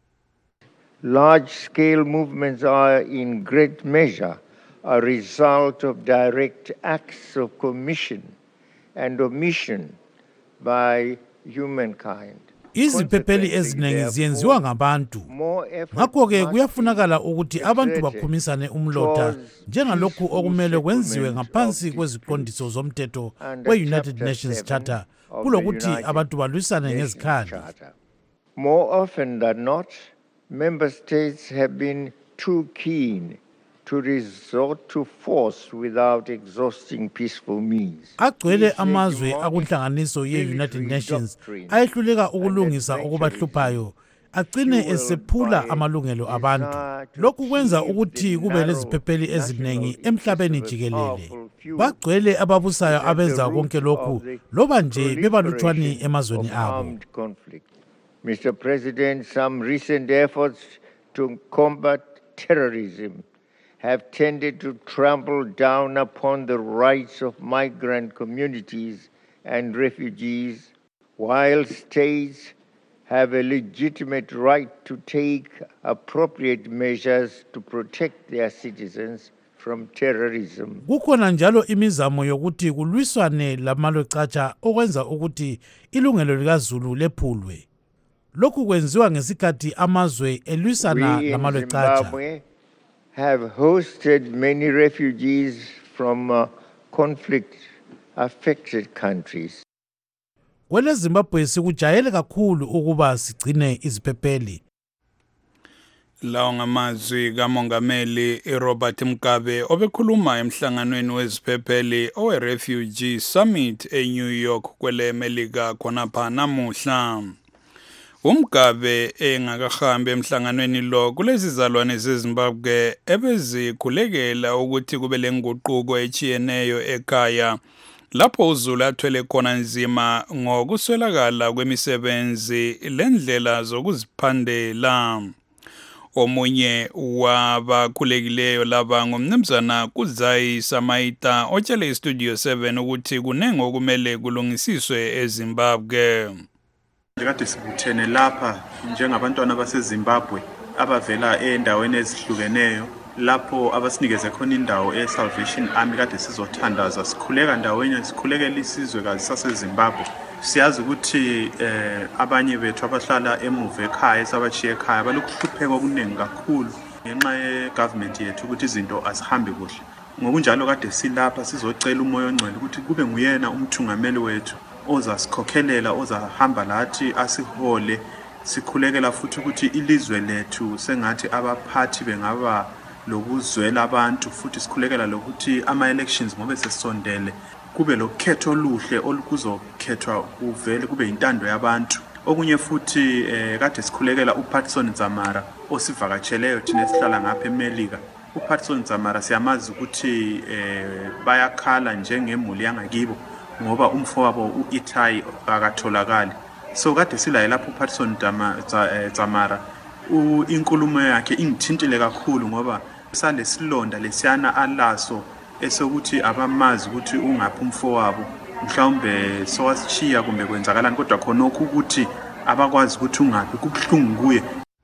Large-scale movements are in great measure a result of direct acts of commission and omission by humankind. Iziphepheli eziningi ziyenziwa ngabantu. Ngakho-ke kuyafunakala ukuthi abantu baphumisane umlotha njengalokhu okumele kwenziwe ngaphansi kweziqondiso zomthetho we-United Nations Charter kulokuthi abantu balwisane ngezikhali. More often than not, member states have been too keen to resort to force without exhausting peaceful means. Agcwele amazwe akunhlanganiso ye-United Nations ayehluleka ukulungisa okubahluphayo agcine esephula amalungelo abantu. Lokhu kwenza ukuthi kube leziphepheli eziningi emhlabeni jikelele. Bagcwele ababusayo abenza konke lokhu loba nje bebalutshwani emazweni abo. Mister President, some recent efforts to combat terrorism have tended to trample down upon the rights of migrant communities and refugees while states have a legitimate right to take appropriate measures to protect their citizens from terrorism. Kukhona njalo imizamo yokuthi kulwiswane lamalwecatsha okwenza ukuthi ilungelo likaZulu lephulwe. Lokhu kwenziwa ngesikhathi amazwe elwisana lamalwecatsha. Zimbabwe have hosted many refugees from uh, conflict affected countries. Kwele Zimbabwe sikujayele kakhulu ukuba sigcine iziphepheli. Lawo ngamazwi kamongameli Robert Mugabe obekhuluma emhlanganweni weziphepheli owe Refugee Summit eNew York kwele Melika khonapha namuhla. UMugabe engakahambi emhlanganweni lo kulezizalwane zeZimbabwe ebezikhulekela ukuthi kube lenguquko echiyeneyo ekhaya lapho uZulu athwele khona nzima ngokuswelakala kwemisebenzi lendlela zokuziphandela. Omunye wabakhulekileyo laba ngumnumzana Kuzayi Samaita otshele iStudio seven ukuthi kunenge okumele kulungisiswe eZimbabwe. Kade sibuthene lapha njengabantwana baseZimbabwe abavela endaweni ezihlukeneyo lapho abasinikeze khona indawo eSalvation Army kade sizothandaza sikhuleka ndaweni sikhulekela isizwe kazi saseZimbabwe. Siyazi ukuthi eh abanye bethu abahlala emuva ekhaya sabachiye ekhaya balikuhlupheka okuningi kakhulu ngenxa yegovernment yethu ukuthi izinto azihambi kuhle. Ngokunjalo kade silapha sizocela umoya ongcwele ukuthi kube nguyena umthungameli wethu oza sikhokhelela ozahamba lathi asihole sikhulekela futhi ukuthi ilizwe lethu sengathi abaphathi bengaba lokuzwela abantu futhi sikhulekela lokuthi ama elections ngobe sesondele kube lokhetho oluhle olukuzokhethwa uvele kube intando yabantu. Okunye futhi eh kade sikhulekela uPatson Zamara osivakatsheleyo thina esihlala ngapha eMelika. uPatson Zamara siyamazi ukuthi eh bayakhala njengemuli yangakibo ngoba umfowabo uItai akatholakali. So kade sila lapho uPatson Zamara inkulumo yakhe ingithintile kakhulu ngoba sale silonda lesiyana alaso esokuthi abamazi ukuthi ungaphi umfowabo mhlawumbe sowasichiya kumbe kwenzakalani kodwa khona ukuthi abakwazi ukuthi ungaphi kubhlungu kuye.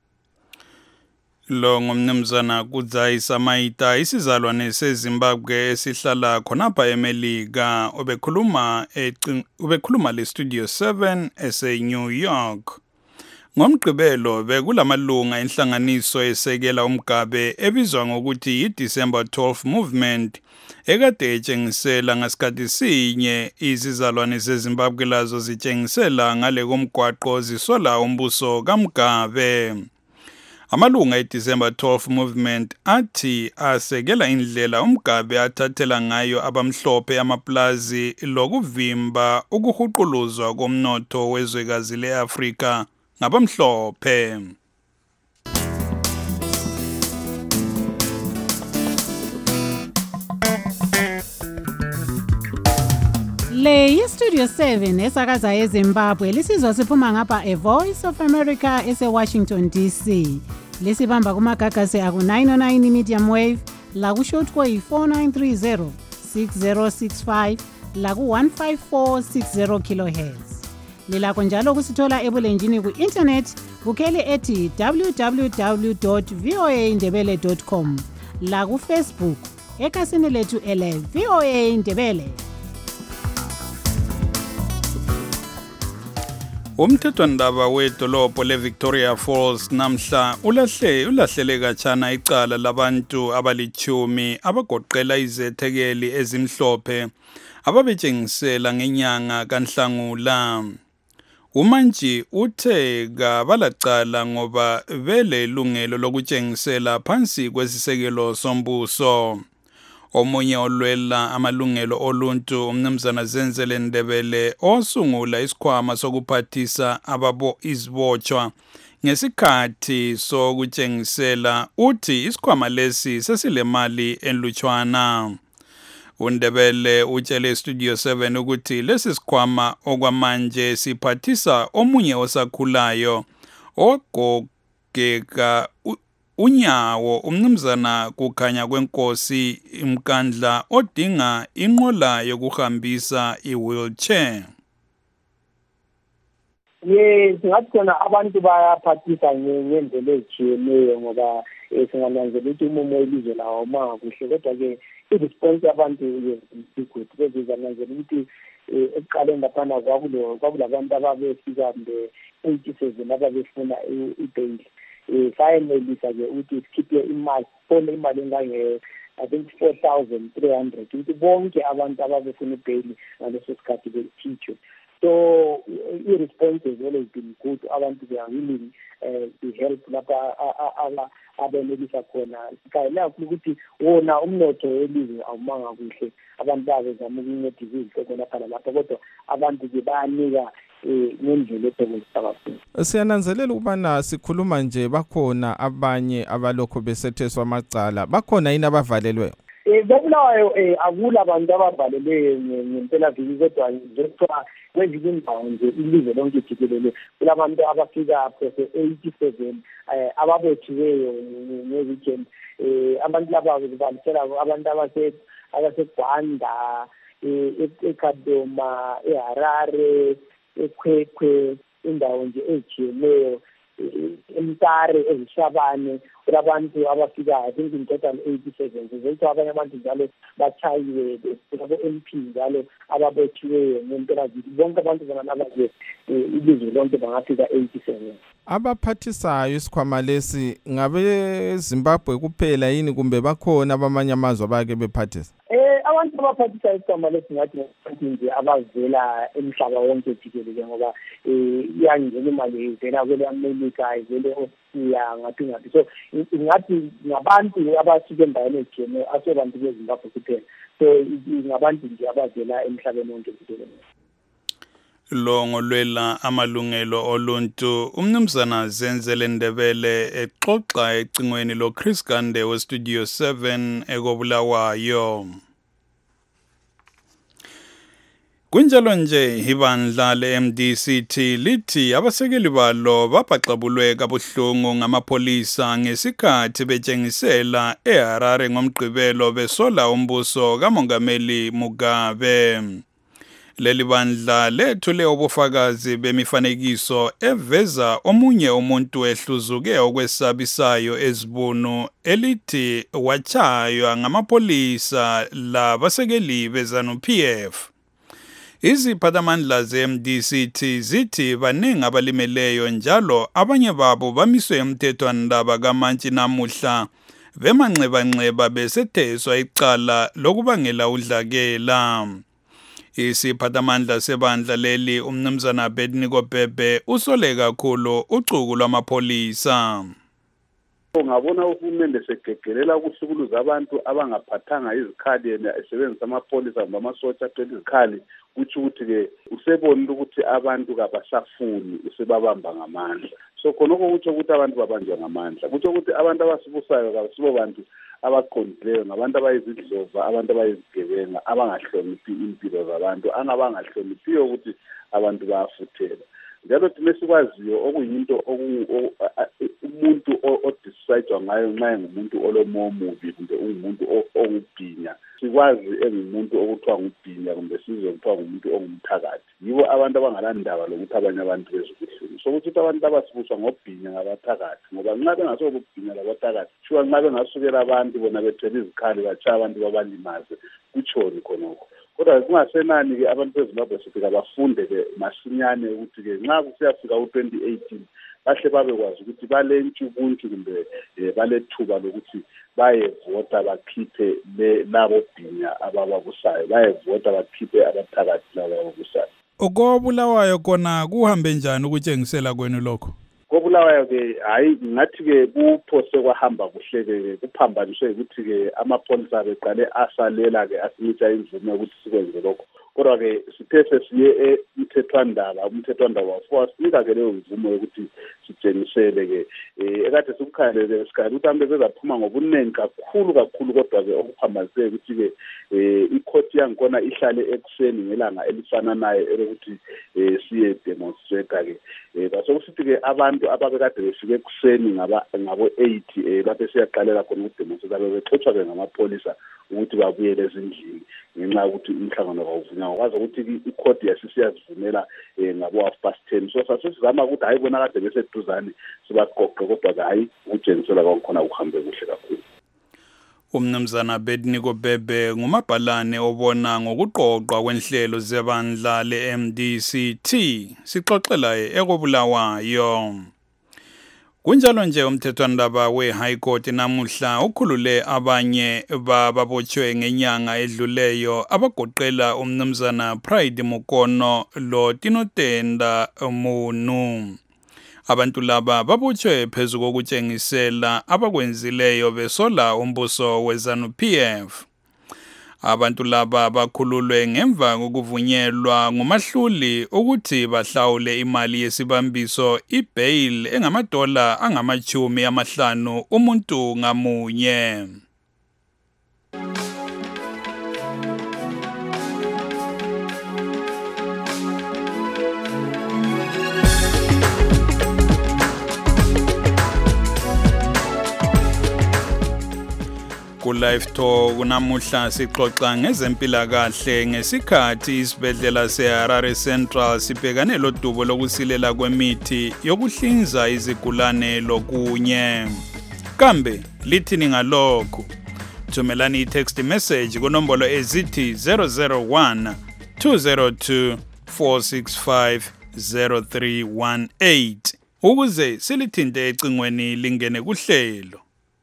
Lo ngumnumzana Kuzayi Samaita isizalwane seZimbabwe esihlala khonapha eMelika obekhuluma obekhuluma leStudio seven eseNew York. Ngomgqibelo bekulamalunga enhlanganiso esekela uMugabe ebizwa ngokuthi yiDecember twelfth Movement ekade etshengisela ngasikhathi sinye izizalwane zeZimbabwe lazo zitshengisela ngale komgwaqo zisola umbuso kaMugabe. Amalunga eDecember twelfth Movement athi asekela indlela uMugabe athathela ngayo abamhlophe amaplazi lokuvimba ukuhuquluzwa komnotho wezwekazi leAfrika ngabamhlophe. Le yiStudio seven esakaza eZimbabwe lisizwa siphuma ngapha A Voice of America ese Washington D C. Lisibamba kumagagasi aku nine oh nine medium wave la ku shortwave four nine three zero six zero six five la ku one five four six zero kilohertz. Lilakho njalo kusithola ebulenjini ku internet kukheli ethi w w w dot voa ndebele dot com la ku Facebook ekasini lethu ele VOA Ndebele. Umthethwandaba wedolobho leVictoria Falls namhla ulahle ulahlele kachana icala labantu abalichumi abagoqela izethekeli ezimhlophe ababetshengisela ngenyanga kaNhlangula. Umanji uthe kabalacala ngoba vele lungelo lokutshengisela phansi kwesisekelo sombuso. Omunye olwela amalungelo oluntu umnumzana Zenzele Ndebele osungula isikhwama sokuphathisa ababo izibotshwa ngesikhathi sokutshengisela uthi isikhwama lesi sesilemali enlutshwana. uNdebele utshele iStudio seven ukuthi lesi sikhwama okwamanje siphathisa omunye osakhulayo ogogeka unyawo umnumzana kukhanya kwenkosi imkandla odinga inqola yokuhambisa iwheelchair. Ye singathi khona abantu bayaphathisa ngendlela ezitshiyeneyo ngoba singananzela ukuthi umumo welizwe lawo uma kuhle kodwa ke i-response yabantu good bezizananzela ukuthi ekuqaleni laphana kwakulabantu ababefika mbe eighty-seven ababefuna ibheyili sayenelisa-ke ukuthi sikhiphe imali fone imali engange I think four thousand three hundred ukuthi bonke abantu ababefuna ibheyili ngaleso sikhathi bethithwe. So i-response has always been good. Abantu they are willing uh, to help lapha abenelisa khona. Sikayela ukuthi wona umnotho welizwe awumanga kuhle. Abantu bazama ukuncedisa izinto lapha lapha kodwa abantu ke bayanika ngendlela ethokozisa kakhulu. Siyananzelela ukubana sikhuluma nje bakhona abanye abalokho besetheswa amacala. Bakhona yini abavalelwe? Eh bekulayo akula abantu abavalelwe ngempela viki kodwa njengoba kwezinye indawo nje ilizwe lonke jikelele kulabantu abafika phose eighty-seven ababothiweyo nge-weekend. Abantu laba bezibalisela abantu abase abaseGwanda, eKadoma, eHarare, eKwekwe, indawo nje ejiyeneyo, eMtare, eZishabane, kulabantu abafika I think in total eighty-seven. Zizwe abanye abantu njalo bachayiwe labo M P njalo ababothiweyo ngempela viki bonke abantu banalaba nje ilizwe lonke bangafika eighty-seven. Abaphathisayo isikhwama lesi ngabe Zimbabwe kuphela yini kumbe bakhona abamanye amazwe abake bephathisa? Eh abantu abaphathisa isikhwama lesi ngathi nje abavela emhlaba wonke jikelele ngoba eh iyangena imali ivela kwele America ivele eAustralia ngathi ngathi so ngathi ngabantu abasuke endaweni ejene asobantu beZimbabwe kuphela so ngabantu nje abavela emhlabeni wonke jikelele. Lo ngolwela amalungelo oluntu umnumzana Zenzele Ndebele exoxa ecingweni lo Chris Gande we Studio seven ekobulawayo. Kunjalo nje ibandla le-M D C T lithi abasekeli balo babhaxabulwe kabuhlungu ngamapolisa ngesikhathi betshengisela eHarare ngomgqibelo besola umbuso kaMongameli Mugabe. Leli bandla lethule ubufakazi bemifanekiso eveza omunye umuntu ehluzuke okwesabisayo ezibunu elithi wachaywa ngamapolisa labasekeli beZanu-P F. Iziphathamandla ze-M D C T zithi baningi abalimeleyo njalo abanye babo bamiswe emthethwandaba kaMantshi namuhla bemanxebanxeba besetheswa icala lokubangela udlakela. Isiphathamandla sebandla leli umnumzana Bedniko Bebe usole kakhulu ucuku lwamapolisa. Ungabona uhulumende segegelela ukuhlukuluza abantu abangaphathanga izikhali yena esebenzisa amapolisa kumbe amasotsha athwele izikhali kuthi ukuthi ke usebonile ukuthi abantu kabasafuni usebabamba ngamandla. So khonoko kuthi ukuthi abantu babanjwe ngamandla. Kuthi ukuthi abantu abasibusayo kabasibo bantu abaqondileyo ngabantu abayizidlova, abantu abayizigebenga abangahloniphi impilo zabantu, angabangahloniphiyo ukuthi abantu bayafuthela. Njalo thina sikwaziyo okuyinto umuntu odecide ngayo nxa ngumuntu olomomubi kumbe ungumuntu ongubhinya. Sikwazi engumuntu okuthiwa ngubhinya kumbe sizwe kuthiwa ngumuntu ongumthakathi. Yibo abantu abangalandaba lokuthi abanye abantu bezukuhlungu. So ukuthi abantu abasibuswa ngobhinya ngabathakathi ngoba nxa bengasobubhinya labathakathi shuwa nxa bengasukela abantu bona bethwele izikhali batshaya abantu babalimaze kutshoni khonokho. Kodwa kungasenani ke abantu beZimbabwe sifika bafunde ke masinyane ukuthi ke nxa kusiyafika u-twenty eighteen bahle babekwazi ukuthi balentshubuntu kumbe balethuba lokuthi bayevota bakhiphe labo bhinya abababusayo, bayevota bakhiphe abathakathi labo ababusayo. Okobulawayo kona kuhambe njani ukutshengisela kwenu lokho? Kobulawayo ke hayi ngathi ke kuphose kwahamba kuhle ke kuphambaniswe ukuthi ke amapolisa beqale asalela ke asinika imvume ukuthi sikwenze lokho. Kodwa ke sithe sesiye emthethwandaba umthethwandaba wasinika ke leyo mvumo yokuthi sitshengisele ke ekade sikukhalele sikhala ukuthi abantu bezaphuma ngobuningi kakhulu kakhulu kodwa ke okuphambanise ukuthi ke icourt yangikhona ihlale ekuseni ngelanga elifananayo elokuthi siye demonstrate ke basokusithi ke abantu ababekade befike ekuseni ngaba ngabo eight lapho siyaqalela khona ukudemonstrate bexoxwa ke ngamapolisa ukuthi babuyele ezindlini ngenxa ukuthi umhlangano kawuvunywa kwazi ukuthi icourt yasisiyazivumela ngabo half past ten. So sasizama ukuthi hayi bona kade beseduzane sibaqoqe kodwa hayi ujengisela kwakhona uhambe kuhle kakhulu. Umnumzana Bedniko Bebe ngumabhalane obona ngokuqoqwa kwenhlelo zebandla le-M D C T sixoxela ekobulawayo. Kunjalo nje umthethwandaba we-High Court namuhla ukhulule abanye bababotshwe ngenyanga edluleyo abagoqela umnumzana Pride Mukono lo Tinotenda Munu. Abantu laba babotshwe phezu kokutshengisela abakwenzileyo besola umbuso we-ZANU-P F. Abantu laba bakhululwe ngemva kokuvunyelwa ngumahluli ukuthi bahlawule imali yesibambiso i-bail engamadola angamachumi amahlanu umuntu ngamunye. Ku-Live Talk namuhla sixoxa ngezempilakahle ngesikhathi isibhedlela se-Harare Central sibhekane lodubo lokusilela kwemithi yokuhlinza izigulane lokunye. Kambe lithini ngalokho? Thumelani i-text message kunombolo ezithi zero zero one two zero two four six five zero three one eight ukuze silithinte ecingweni lingene kuhlelo.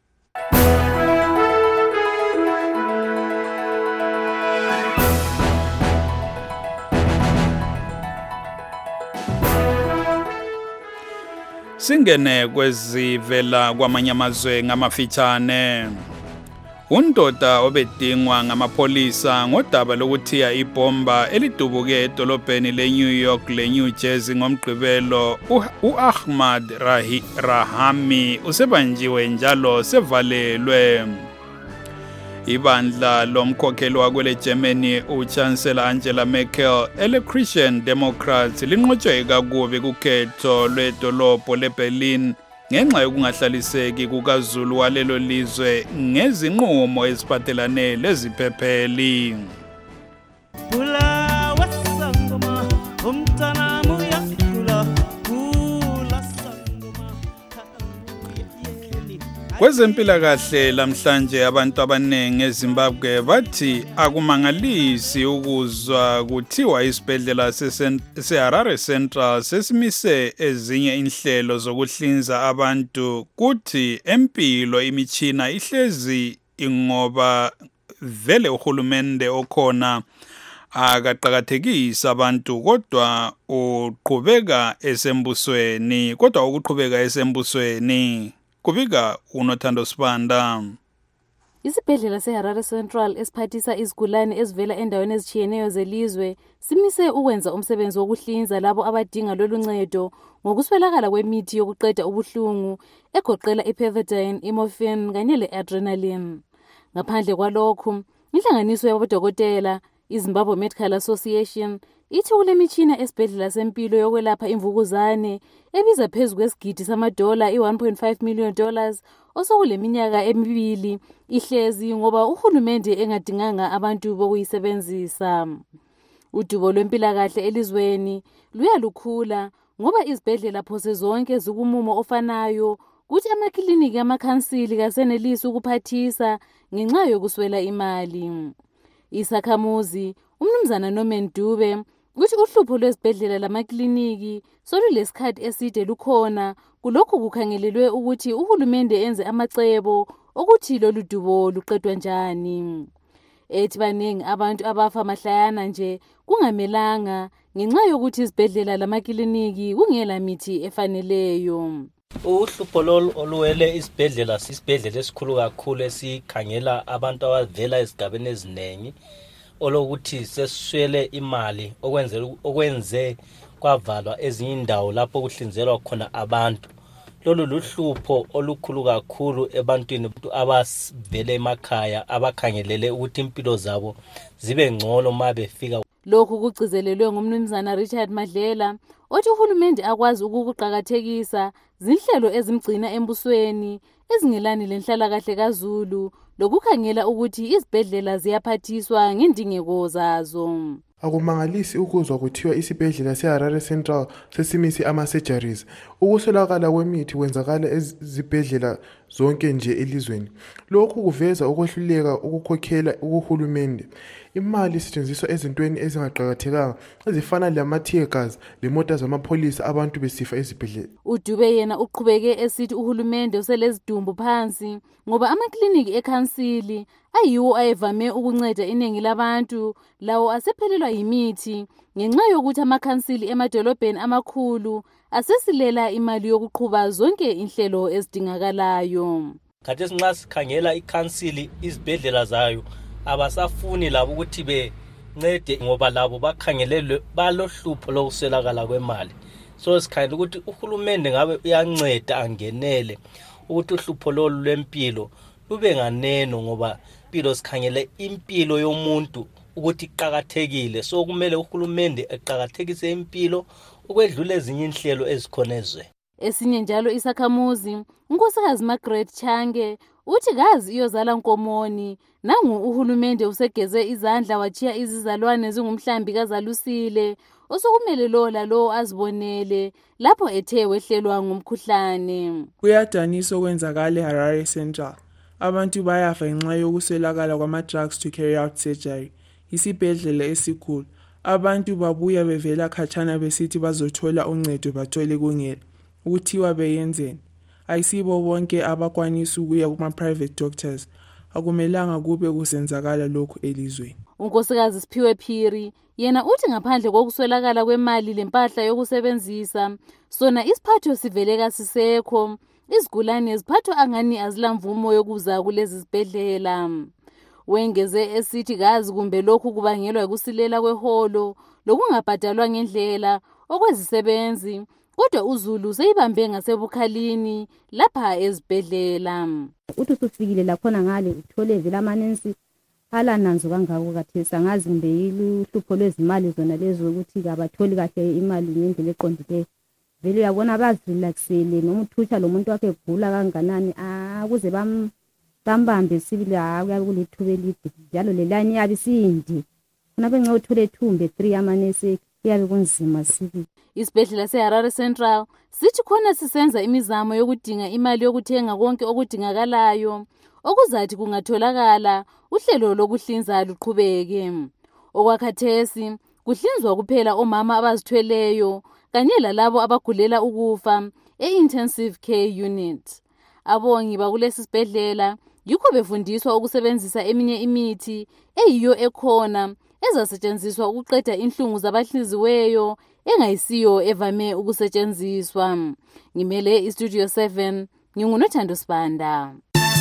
Singene kwezivela kwamanye amazwe ngamafitshane. Undoda obedingwa ngamapolisa ngodaba lokuthiya ibomba elidubuke edolobheni le-New York le-New Jersey ngomgqibelo u-Ahmad Rahi Rahami usebanjiwe njalo sevalelwe. Ibandla lomkhokheli wakwele Germany uChancellor Angela Merkel ele Christian Democrats linqotshwe kakubi kukhetho lwedolobho leBerlin ngenxa yokungahlaliseki kukaZulu walelo lizwe ngezinqumo eziphathelane leziphepheli. Kwezempilakahle lamhlanje abantu abanengi eZimbabwe bathi akumangalisi ukuzwa kuthiwa isibhedlela se-Harare Central sesimise ezinye inhlelo zokuhlinza abantu kuthi empilo imichina ihlezi ingoba vele uhulumende okhona akaqhakathekisa abantu kodwa uqhubeka esembusweni kodwa ukuqhubeka esembusweni. Kubika uNothando Sibanda. Isibhedlela se-Harare Central esiphathisa izigulane ezivela endaweni ezitshiyeneyo zelizwe simise ukwenza umsebenzi wokuhlinza labo abadinga lolu ncedo ngokuswelakala kwemithi yokuqeda ubuhlungu egoqela iPervitin, imorphine kanye le-adrenaline. Ngaphandle kwalokho, inhlanganiso yabodokotela iZimbabwe Medical Association ithi kulemitshina esibhedlela sempilo yokwelapha imvukuzane ebiza phezu kwesigidi samadola i-one point five million dollars osekuleminyaka emibili ihlezi ngoba uhulumende engadinganga abantu bokuyisebenzisa. Udubo lwempilakahle elizweni luyalukhula ngoba izibhedlela phose zonke zikumumo ofanayo kuthi amakliniki amakhansili kasenelisi ukuphathisa ngenxa yokuswela imali. Isakhamuzi umnumzana Norman Dube uthi uhlupho lwezibhedlela lamakliniki solulesikhathi eside lukhona kulokhu kukhangelelwe ukuthi uhulumende enze amacebo okuthi lolu dubo luqedwa njani. Ethi baningi abantu abafa mahlayana nje kungamelanga ngenxa yokuthi izibhedlela lamakliniki kungela mithi efaneleyo. Uhlupho lolu oluwele isibhedlela sisibhedlela esikhulu kakhulu esikhangela abantu abavela ezigabeni ezinengi olokuthi seswele imali okwenze okwenze kwavalwa ezinye indawo lapho kuhlinzelwa khona abantu. Lolu luhlupho olukhulu kakhulu ebantwini abavela emakhaya abakhangelele ukuthi impilo zabo zibe ngcono uma befika. Lokhu kucizelelwe ngumnumzana Richard Madlela othi uhulumende akwazi ukukuqhakathekisa zinhlelo ezimgcina embusweni ezingelani lenhlalakahle kaZulu lokukhangela ukuthi izibhedlela ziyaphathiswa ngendingeko zazo. Akumangalisi ukuzwa kuthiwa isibhedlela seHarare Central sesimise ama-surgeries. Ukuswelakala kwemithi kwenzakala ezibhedlela zonke nje elizweni. Lokhu kuveza ukwehluleka ukukhokhela ukuhulumende. Imali isetshenziswa ezintweni ezingaqakathekanga ezifana lama-tear gas lemota zamapholisa abantu besifa ezibhedlela. uDube yena uqhubeke esithi uhulumende uselezidumbu phansi ngoba amakliniki ekhansili ayiwo ayevame ukunceda iningi labantu lawo asephelelwa yimithi ngenxa yokuthi amakhansili emadolobheni amakhulu asesilela imali yokuqhuba zonke inhlelo ezidingakalayo. Khathesi nxa sikhangela ikhansili izibhedlela zayo abasafuni labo ukuthi bencede ngoba labo bakhangelelwe balohlupho lokuswelakala kwemali. So sikhangela ukuthi uhulumende ngabe uyanceda angenele ukuthi uhlupho lolu lwempilo lube nganeno ngoba impilo sikhangele impilo yomuntu ukuthi iqhakathekile. So kumele uhulumende eqhakathekise impilo ukwedlula ezinye inhlelo ezikhona ezwe. Esinye njalo isakhamuzi unkosikazi Margaret Change uthi kazi iyozala Nkomoni nangu uhulumende usegeze izandla wachiya izizalwane zingumhlambi kazalusile osokumele lo lalo azibonele lapho ethe wehlelwa ngumkhuhlane. Kuyadanisa okwenzakala eHarare Central. Abantu bayafa ngenxa yokuswelakala kwama-drugs to carry out surgery. Isibhedlela esikhulu. Abantu babuya bevela khatshana besithi bazothola uncedo bathole kungela. Ukuthiwa beyenzeni. Ayisibo bonke abakwanisa ukuya kuma-private doctors. Akumelanga kube kusenzakala lokhu elizweni. Unkosikazi Siphiwe Phiri yena uthi ngaphandle kokuswelakala kwemali lempahla yokusebenzisa sona isiphatho siveleka sisekho. Izigulane ziphathwa angani azilamvumo yokuza kulezi zibhedlela. Wengeze esithi kazi kumbe lokhu kubangelwa ukusilela kweholo lokungabhadalwa ngendlela okwezisebenzi kodwa uZulu seyibambe ngasebukhalini lapha ezibhedlela. Uthi usufikile lakhona ngale uthole vela amanensi alananzo kangako kathesa ngazi kumbe yiluhlupho lwezimali zona lezo ukuthi abatholi kahle imali ngendlela eqondileyo. Vele uyabona bazirelaxele noma uthutsha lo muntu wakhe egula kanganani akuze bam bambambe sibili akuyabe kulithuba elide njalo le line yabe sindi. Khona benxa uthole thumbe three amanesi yabe kunzima sibili. Isibhedlela seHarare Central sithi khona sisenza imizamo yokudinga imali yokuthenga konke okudingakalayo okuzathi kungatholakala uhlelo lokuhlinza luqhubeke. Okwakhathesi kuhlinzwa kuphela omama abazithweleyo kanye lalabo abagulela ukufa e-intensive care unit. Abongi bakulesi sibhedlela yikho befundiswa ukusebenzisa eminye imithi eyiyo ekhona ezasetshenziswa ukuqeda inhlungu zabahliziweyo engayisiyo evame ukusetshenziswa. Ngimele iStudio seven ngingunothando Sibanda.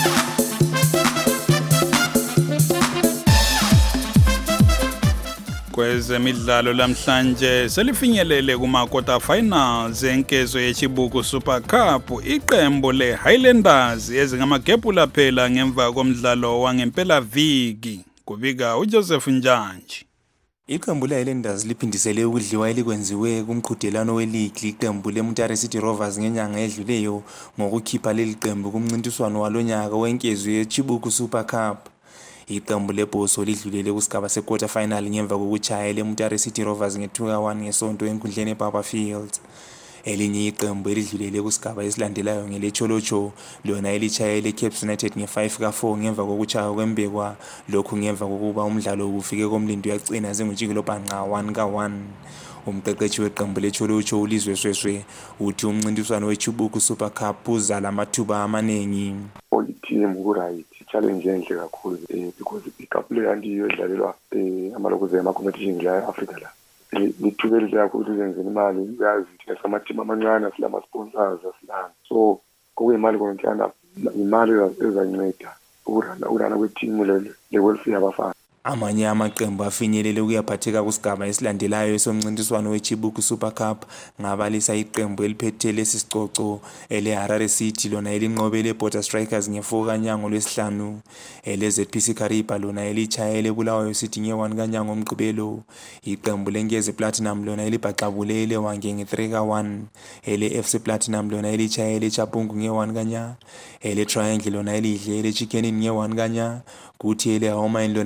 Kwezemidlalo lamhlanje selifinyelele kuma quarter finals enkezo yechibuku Super Cup. Iqembu le Highlanders ezingamagebhula phela ngemva komdlalo wangempela viki. Kubika uJoseph Njanji. Iqembu leHighlanders liphindisele ukudliwa elikwenziwe kumqhudelano weLeague iqembu leMutare City Rovers ngenyanga edluleyo ngokukhipha leli qembu kumncintiswano walonyaka wenkezo yechibuku Super Cup. Iqembu leBhoso lidlulele kusigaba se-quarter final ngemva kokuchaya leMutare City Rovers nge-two one ngesonto enkundleni eBaba Field. Elinye iqembu elidlulele kusigaba esilandelayo ngelecholocho lona elichaya leCape United nge-five four ngemva kokuchaya kwembekwa lokhu ngemva kokuba umdlalo ufike komlindo yagcina zingujikelo bhanqa one one. Umqeqeshi weqembu lecholocho uLizwe Sweswe uthi umncintiswano wechibuku Super Cup uzala amathuba amaningi. Team kuright challenge enhle kakhulu eh because icup le yandiyo edlalelwa eh amalokuze ama competition la eAfrica la lithubele kakhulu lenze imali uyazi thina sama team amancane silama sponsors asilana so kuyimali konke imali ezanceda urana urana kweteam le lewelfare yabafana. Amanye amaqembu afinyelele ukuyaphatheka kusigaba esilandelayo esomncintiswano wechibuku Super Cup ngabalisa iqembu eliphethe lesisicoco eleHarare City lona elinqobele Border Strikers nge-four kanyango lwesihlanu, eleZ P C Kariba lona elichayele Bulawayo City nge-one kanyango omgqibelo, iqembu leNkezi Platinum lona elibhaxabule eleWange nge-three one, ele-F C Platinum lona elichayele Chapungu nge-one kanya, ele Triangle lona elidle ele Chicken nge-one kanya, kuthi ele Homa lona lidlulele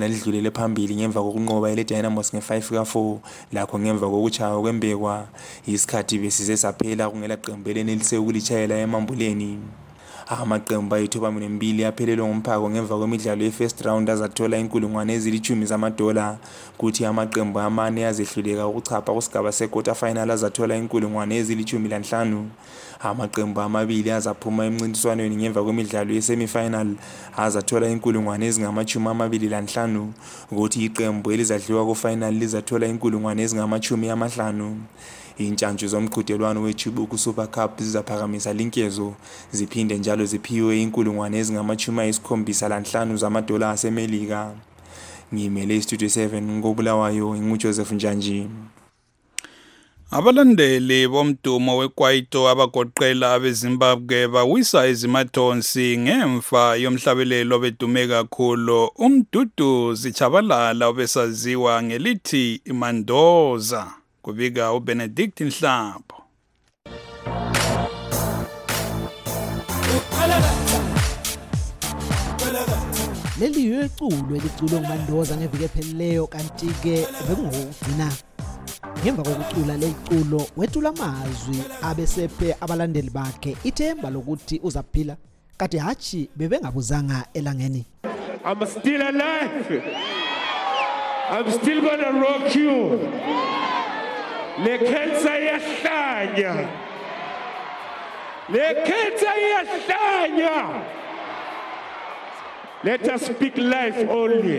libuyele phambili ngemva kokunqoba ile Dynamos nge-five ka four lakho ngemva kokuchaya kwembekwa isikhathi besize saphela kungela qembu elenelise ukulitshayela emambuleni. Amaqembu ayithoba mbili aphelelwe ngomphako ngemva kwemidlalo ye-first round azathola inkulungwane ezilithumi zamadola kuthi amaqembu amane azehluleka ukuchapha kusigaba se-quarter final azathola inkulungwane ezilithumi lanhlanu. Amaqembu amabili azaphuma emncintiswaneni ngemva kwemidlalo ye-semi-final azathola inkulungwane ezingamachumi amabili lanhlanu kuthi iqembu elizadliwa ku-final lizathola inkulungwane ezingamachumi amahlanu. Intshantshu zomqhudelwano weChibuku Super Cup zizaphakamisa linkezo ziphinde njalo ziphiwe inkulungwane ezingamachumi ayisikhombisa lanhlanu zamadola asemelika. Ngimele iStudio seven ngobulawayo nguJoseph Njanji. Abalandeli bomdumo weKwaito abagoqela abeZimbabwe bawisa izimathonsi ngemva yomhlabelelo bedume kakhulu umduduzi Chabalala obesaziwa ngelithi iMandoza. Kubika uBenedict Nhlapho. Leli yeculo eliculwe nguMandoza ngeviki ephelileyo kanti ke bekungokugcina. Ngemva kokucula leculo wethula amazwi abesephe abalandeli bakhe ithemba lokuthi uzaphila kade hachi bebengabuzanga elangeni. I'm still alive. I'm still gonna rock you. Le cancer yahlanya. Le cancer yahlanya. Let us speak life only.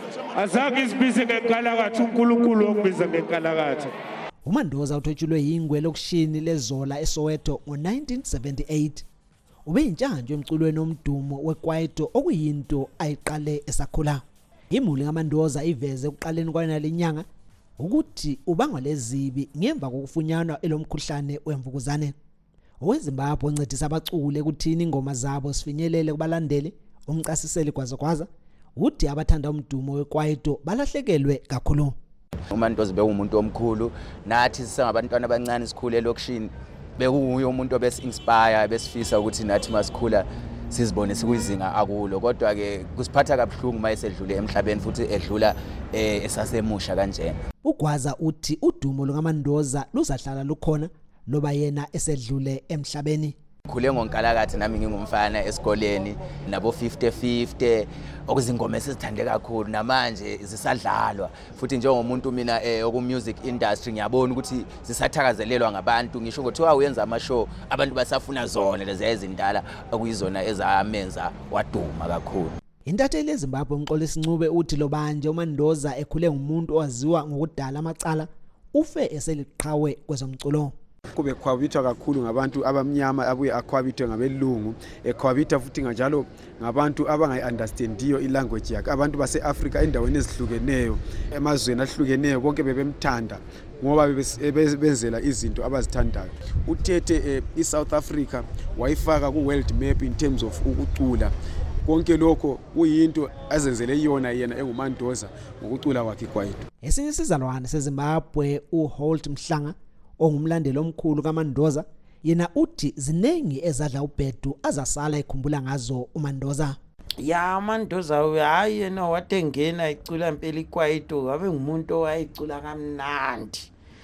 Azange isibize ngenkalakatha uNkulunkulu okubiza ngenkalakatha. uMandoza uthotshulwe yingwe lokushini lezola eSoweto ngo-nineteen seventy-eight. Ube yintshantshu emculweni omdumo weKwaito okuyinto ayiqale esakhula. Imuli kaMandoza iveze ukuqaleni kwana lenyanga ukuthi ubangwa lezibi ngemva kokufunyanwa elomkhuhlane wemvukuzane. OweZimbabwe oncedisa abaculi ukuthini ingoma zabo sifinyelele kubalandeli umcasiseli kwazakwaza uthi abathanda umdumo weKwaito balahlekelwe kakhulu. uMandoza bewumuntu omkhulu nathi sisengabantwana abancane sikhule elokishini bekuye umuntu obese inspire besifisa ukuthi nathi masikhula sizibone sikuyizinga akulo kodwa ke kusiphatha kabuhlungu mayesedlule emhlabeni futhi edlula esasemusha kanjena. Ugwaza uthi udumo lukaMandoza luzahlala lukhona loba yena esedlule emhlabeni. Khule ngonkalakathi nami ngingumfana esikoleni nabo fifty fifty okuzingoma esizithande kakhulu namanje zisadlalwa futhi njengomuntu mina oku music industry ngiyabona ukuthi zisathakazelelwa ngabantu ngisho ukuthi wayenza ama show abantu basafuna zona lezi ezindala okuyizona ezamenza waduma kakhulu. Intatheli eZimbabwe umxolo isincube uthi lobanje uMandoza ekhule ngumuntu owaziwa ngokudala amacala ufe eseliqhawe kwezomculo. Kube khwabithwa kakhulu ngabantu abamnyama abuye akhwabithwe ngabelungu ekhwabitha futhi njalo ngabantu abangayiunderstandiyo ilanguage yakhe abantu baseAfrica endaweni ezihlukeneyo emazweni ahlukeneyo bonke bebemthanda ngoba bebenzela izinto abazithandayo. Uthethe iSouth Africa wayifaka ku world map in terms of ukucula konke lokho kuyinto azenzele yona yena enguMandoza ngokucula kwakhe kwaito. Esinye sizalwane seZimbabwe uHolt Mhlanga ongumlandeli omkhulu kaMandoza yena uthi zinengi ezadla ubhedu azasala ekhumbula ngazo uMandoza. Ya Mandoza hayi yena watengena icula impela iKwaito wabe ngumuntu owayicula kamnandi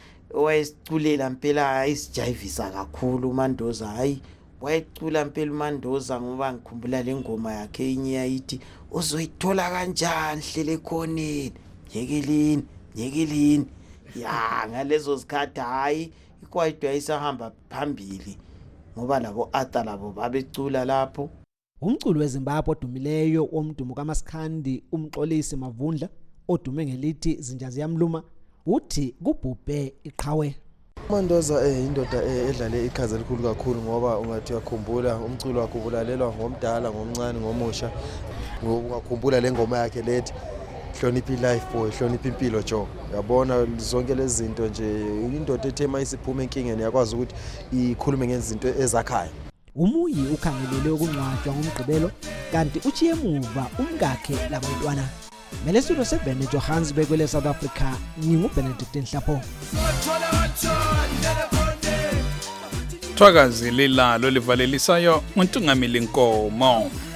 owayeculela impela isijayivisa kakhulu uMandoza hayi wayecula impela uMandoza ngoba ngikhumbula lengoma yakhe inye yayithi uzoyithola kanjani hlele khoneni yekelini yekelini. Ya ngalezo zikhathi hayi iKwaito ayisahamba phambili ngoba labo ata labo babecula lapho. Umculo weZimbabwe odumileyo womdumo kaMasikhandi umxolisi Mavundla odume ngelithi zinja ziyamluma uthi kubhubhe iqhawe. uMandoza eh indoda edlale iqhaza elikhulu kakhulu ngoba ungathi uyakhumbula umculo wakhe ubulalelwa ngomdala ngomncane ngomusha ngokukhumbula lengoma yakhe lethi hlonipha life boy hlonipha impilo jo yabona zonke lezi zinto nje indoda ethema isiphuma enkingeni yakwazi ukuthi ikhulume ngezinto ezakhaya. Umuyi ukhangelele ukungcwatshwa ngomgqibelo kanti uchiye emuva umkakhe labantwana. Melestudio seven eJohannesburg kwele South Africa nginguBenedict Nhlapho. Thwakazi lilalo livalelisayo uNtungamili Nkomo.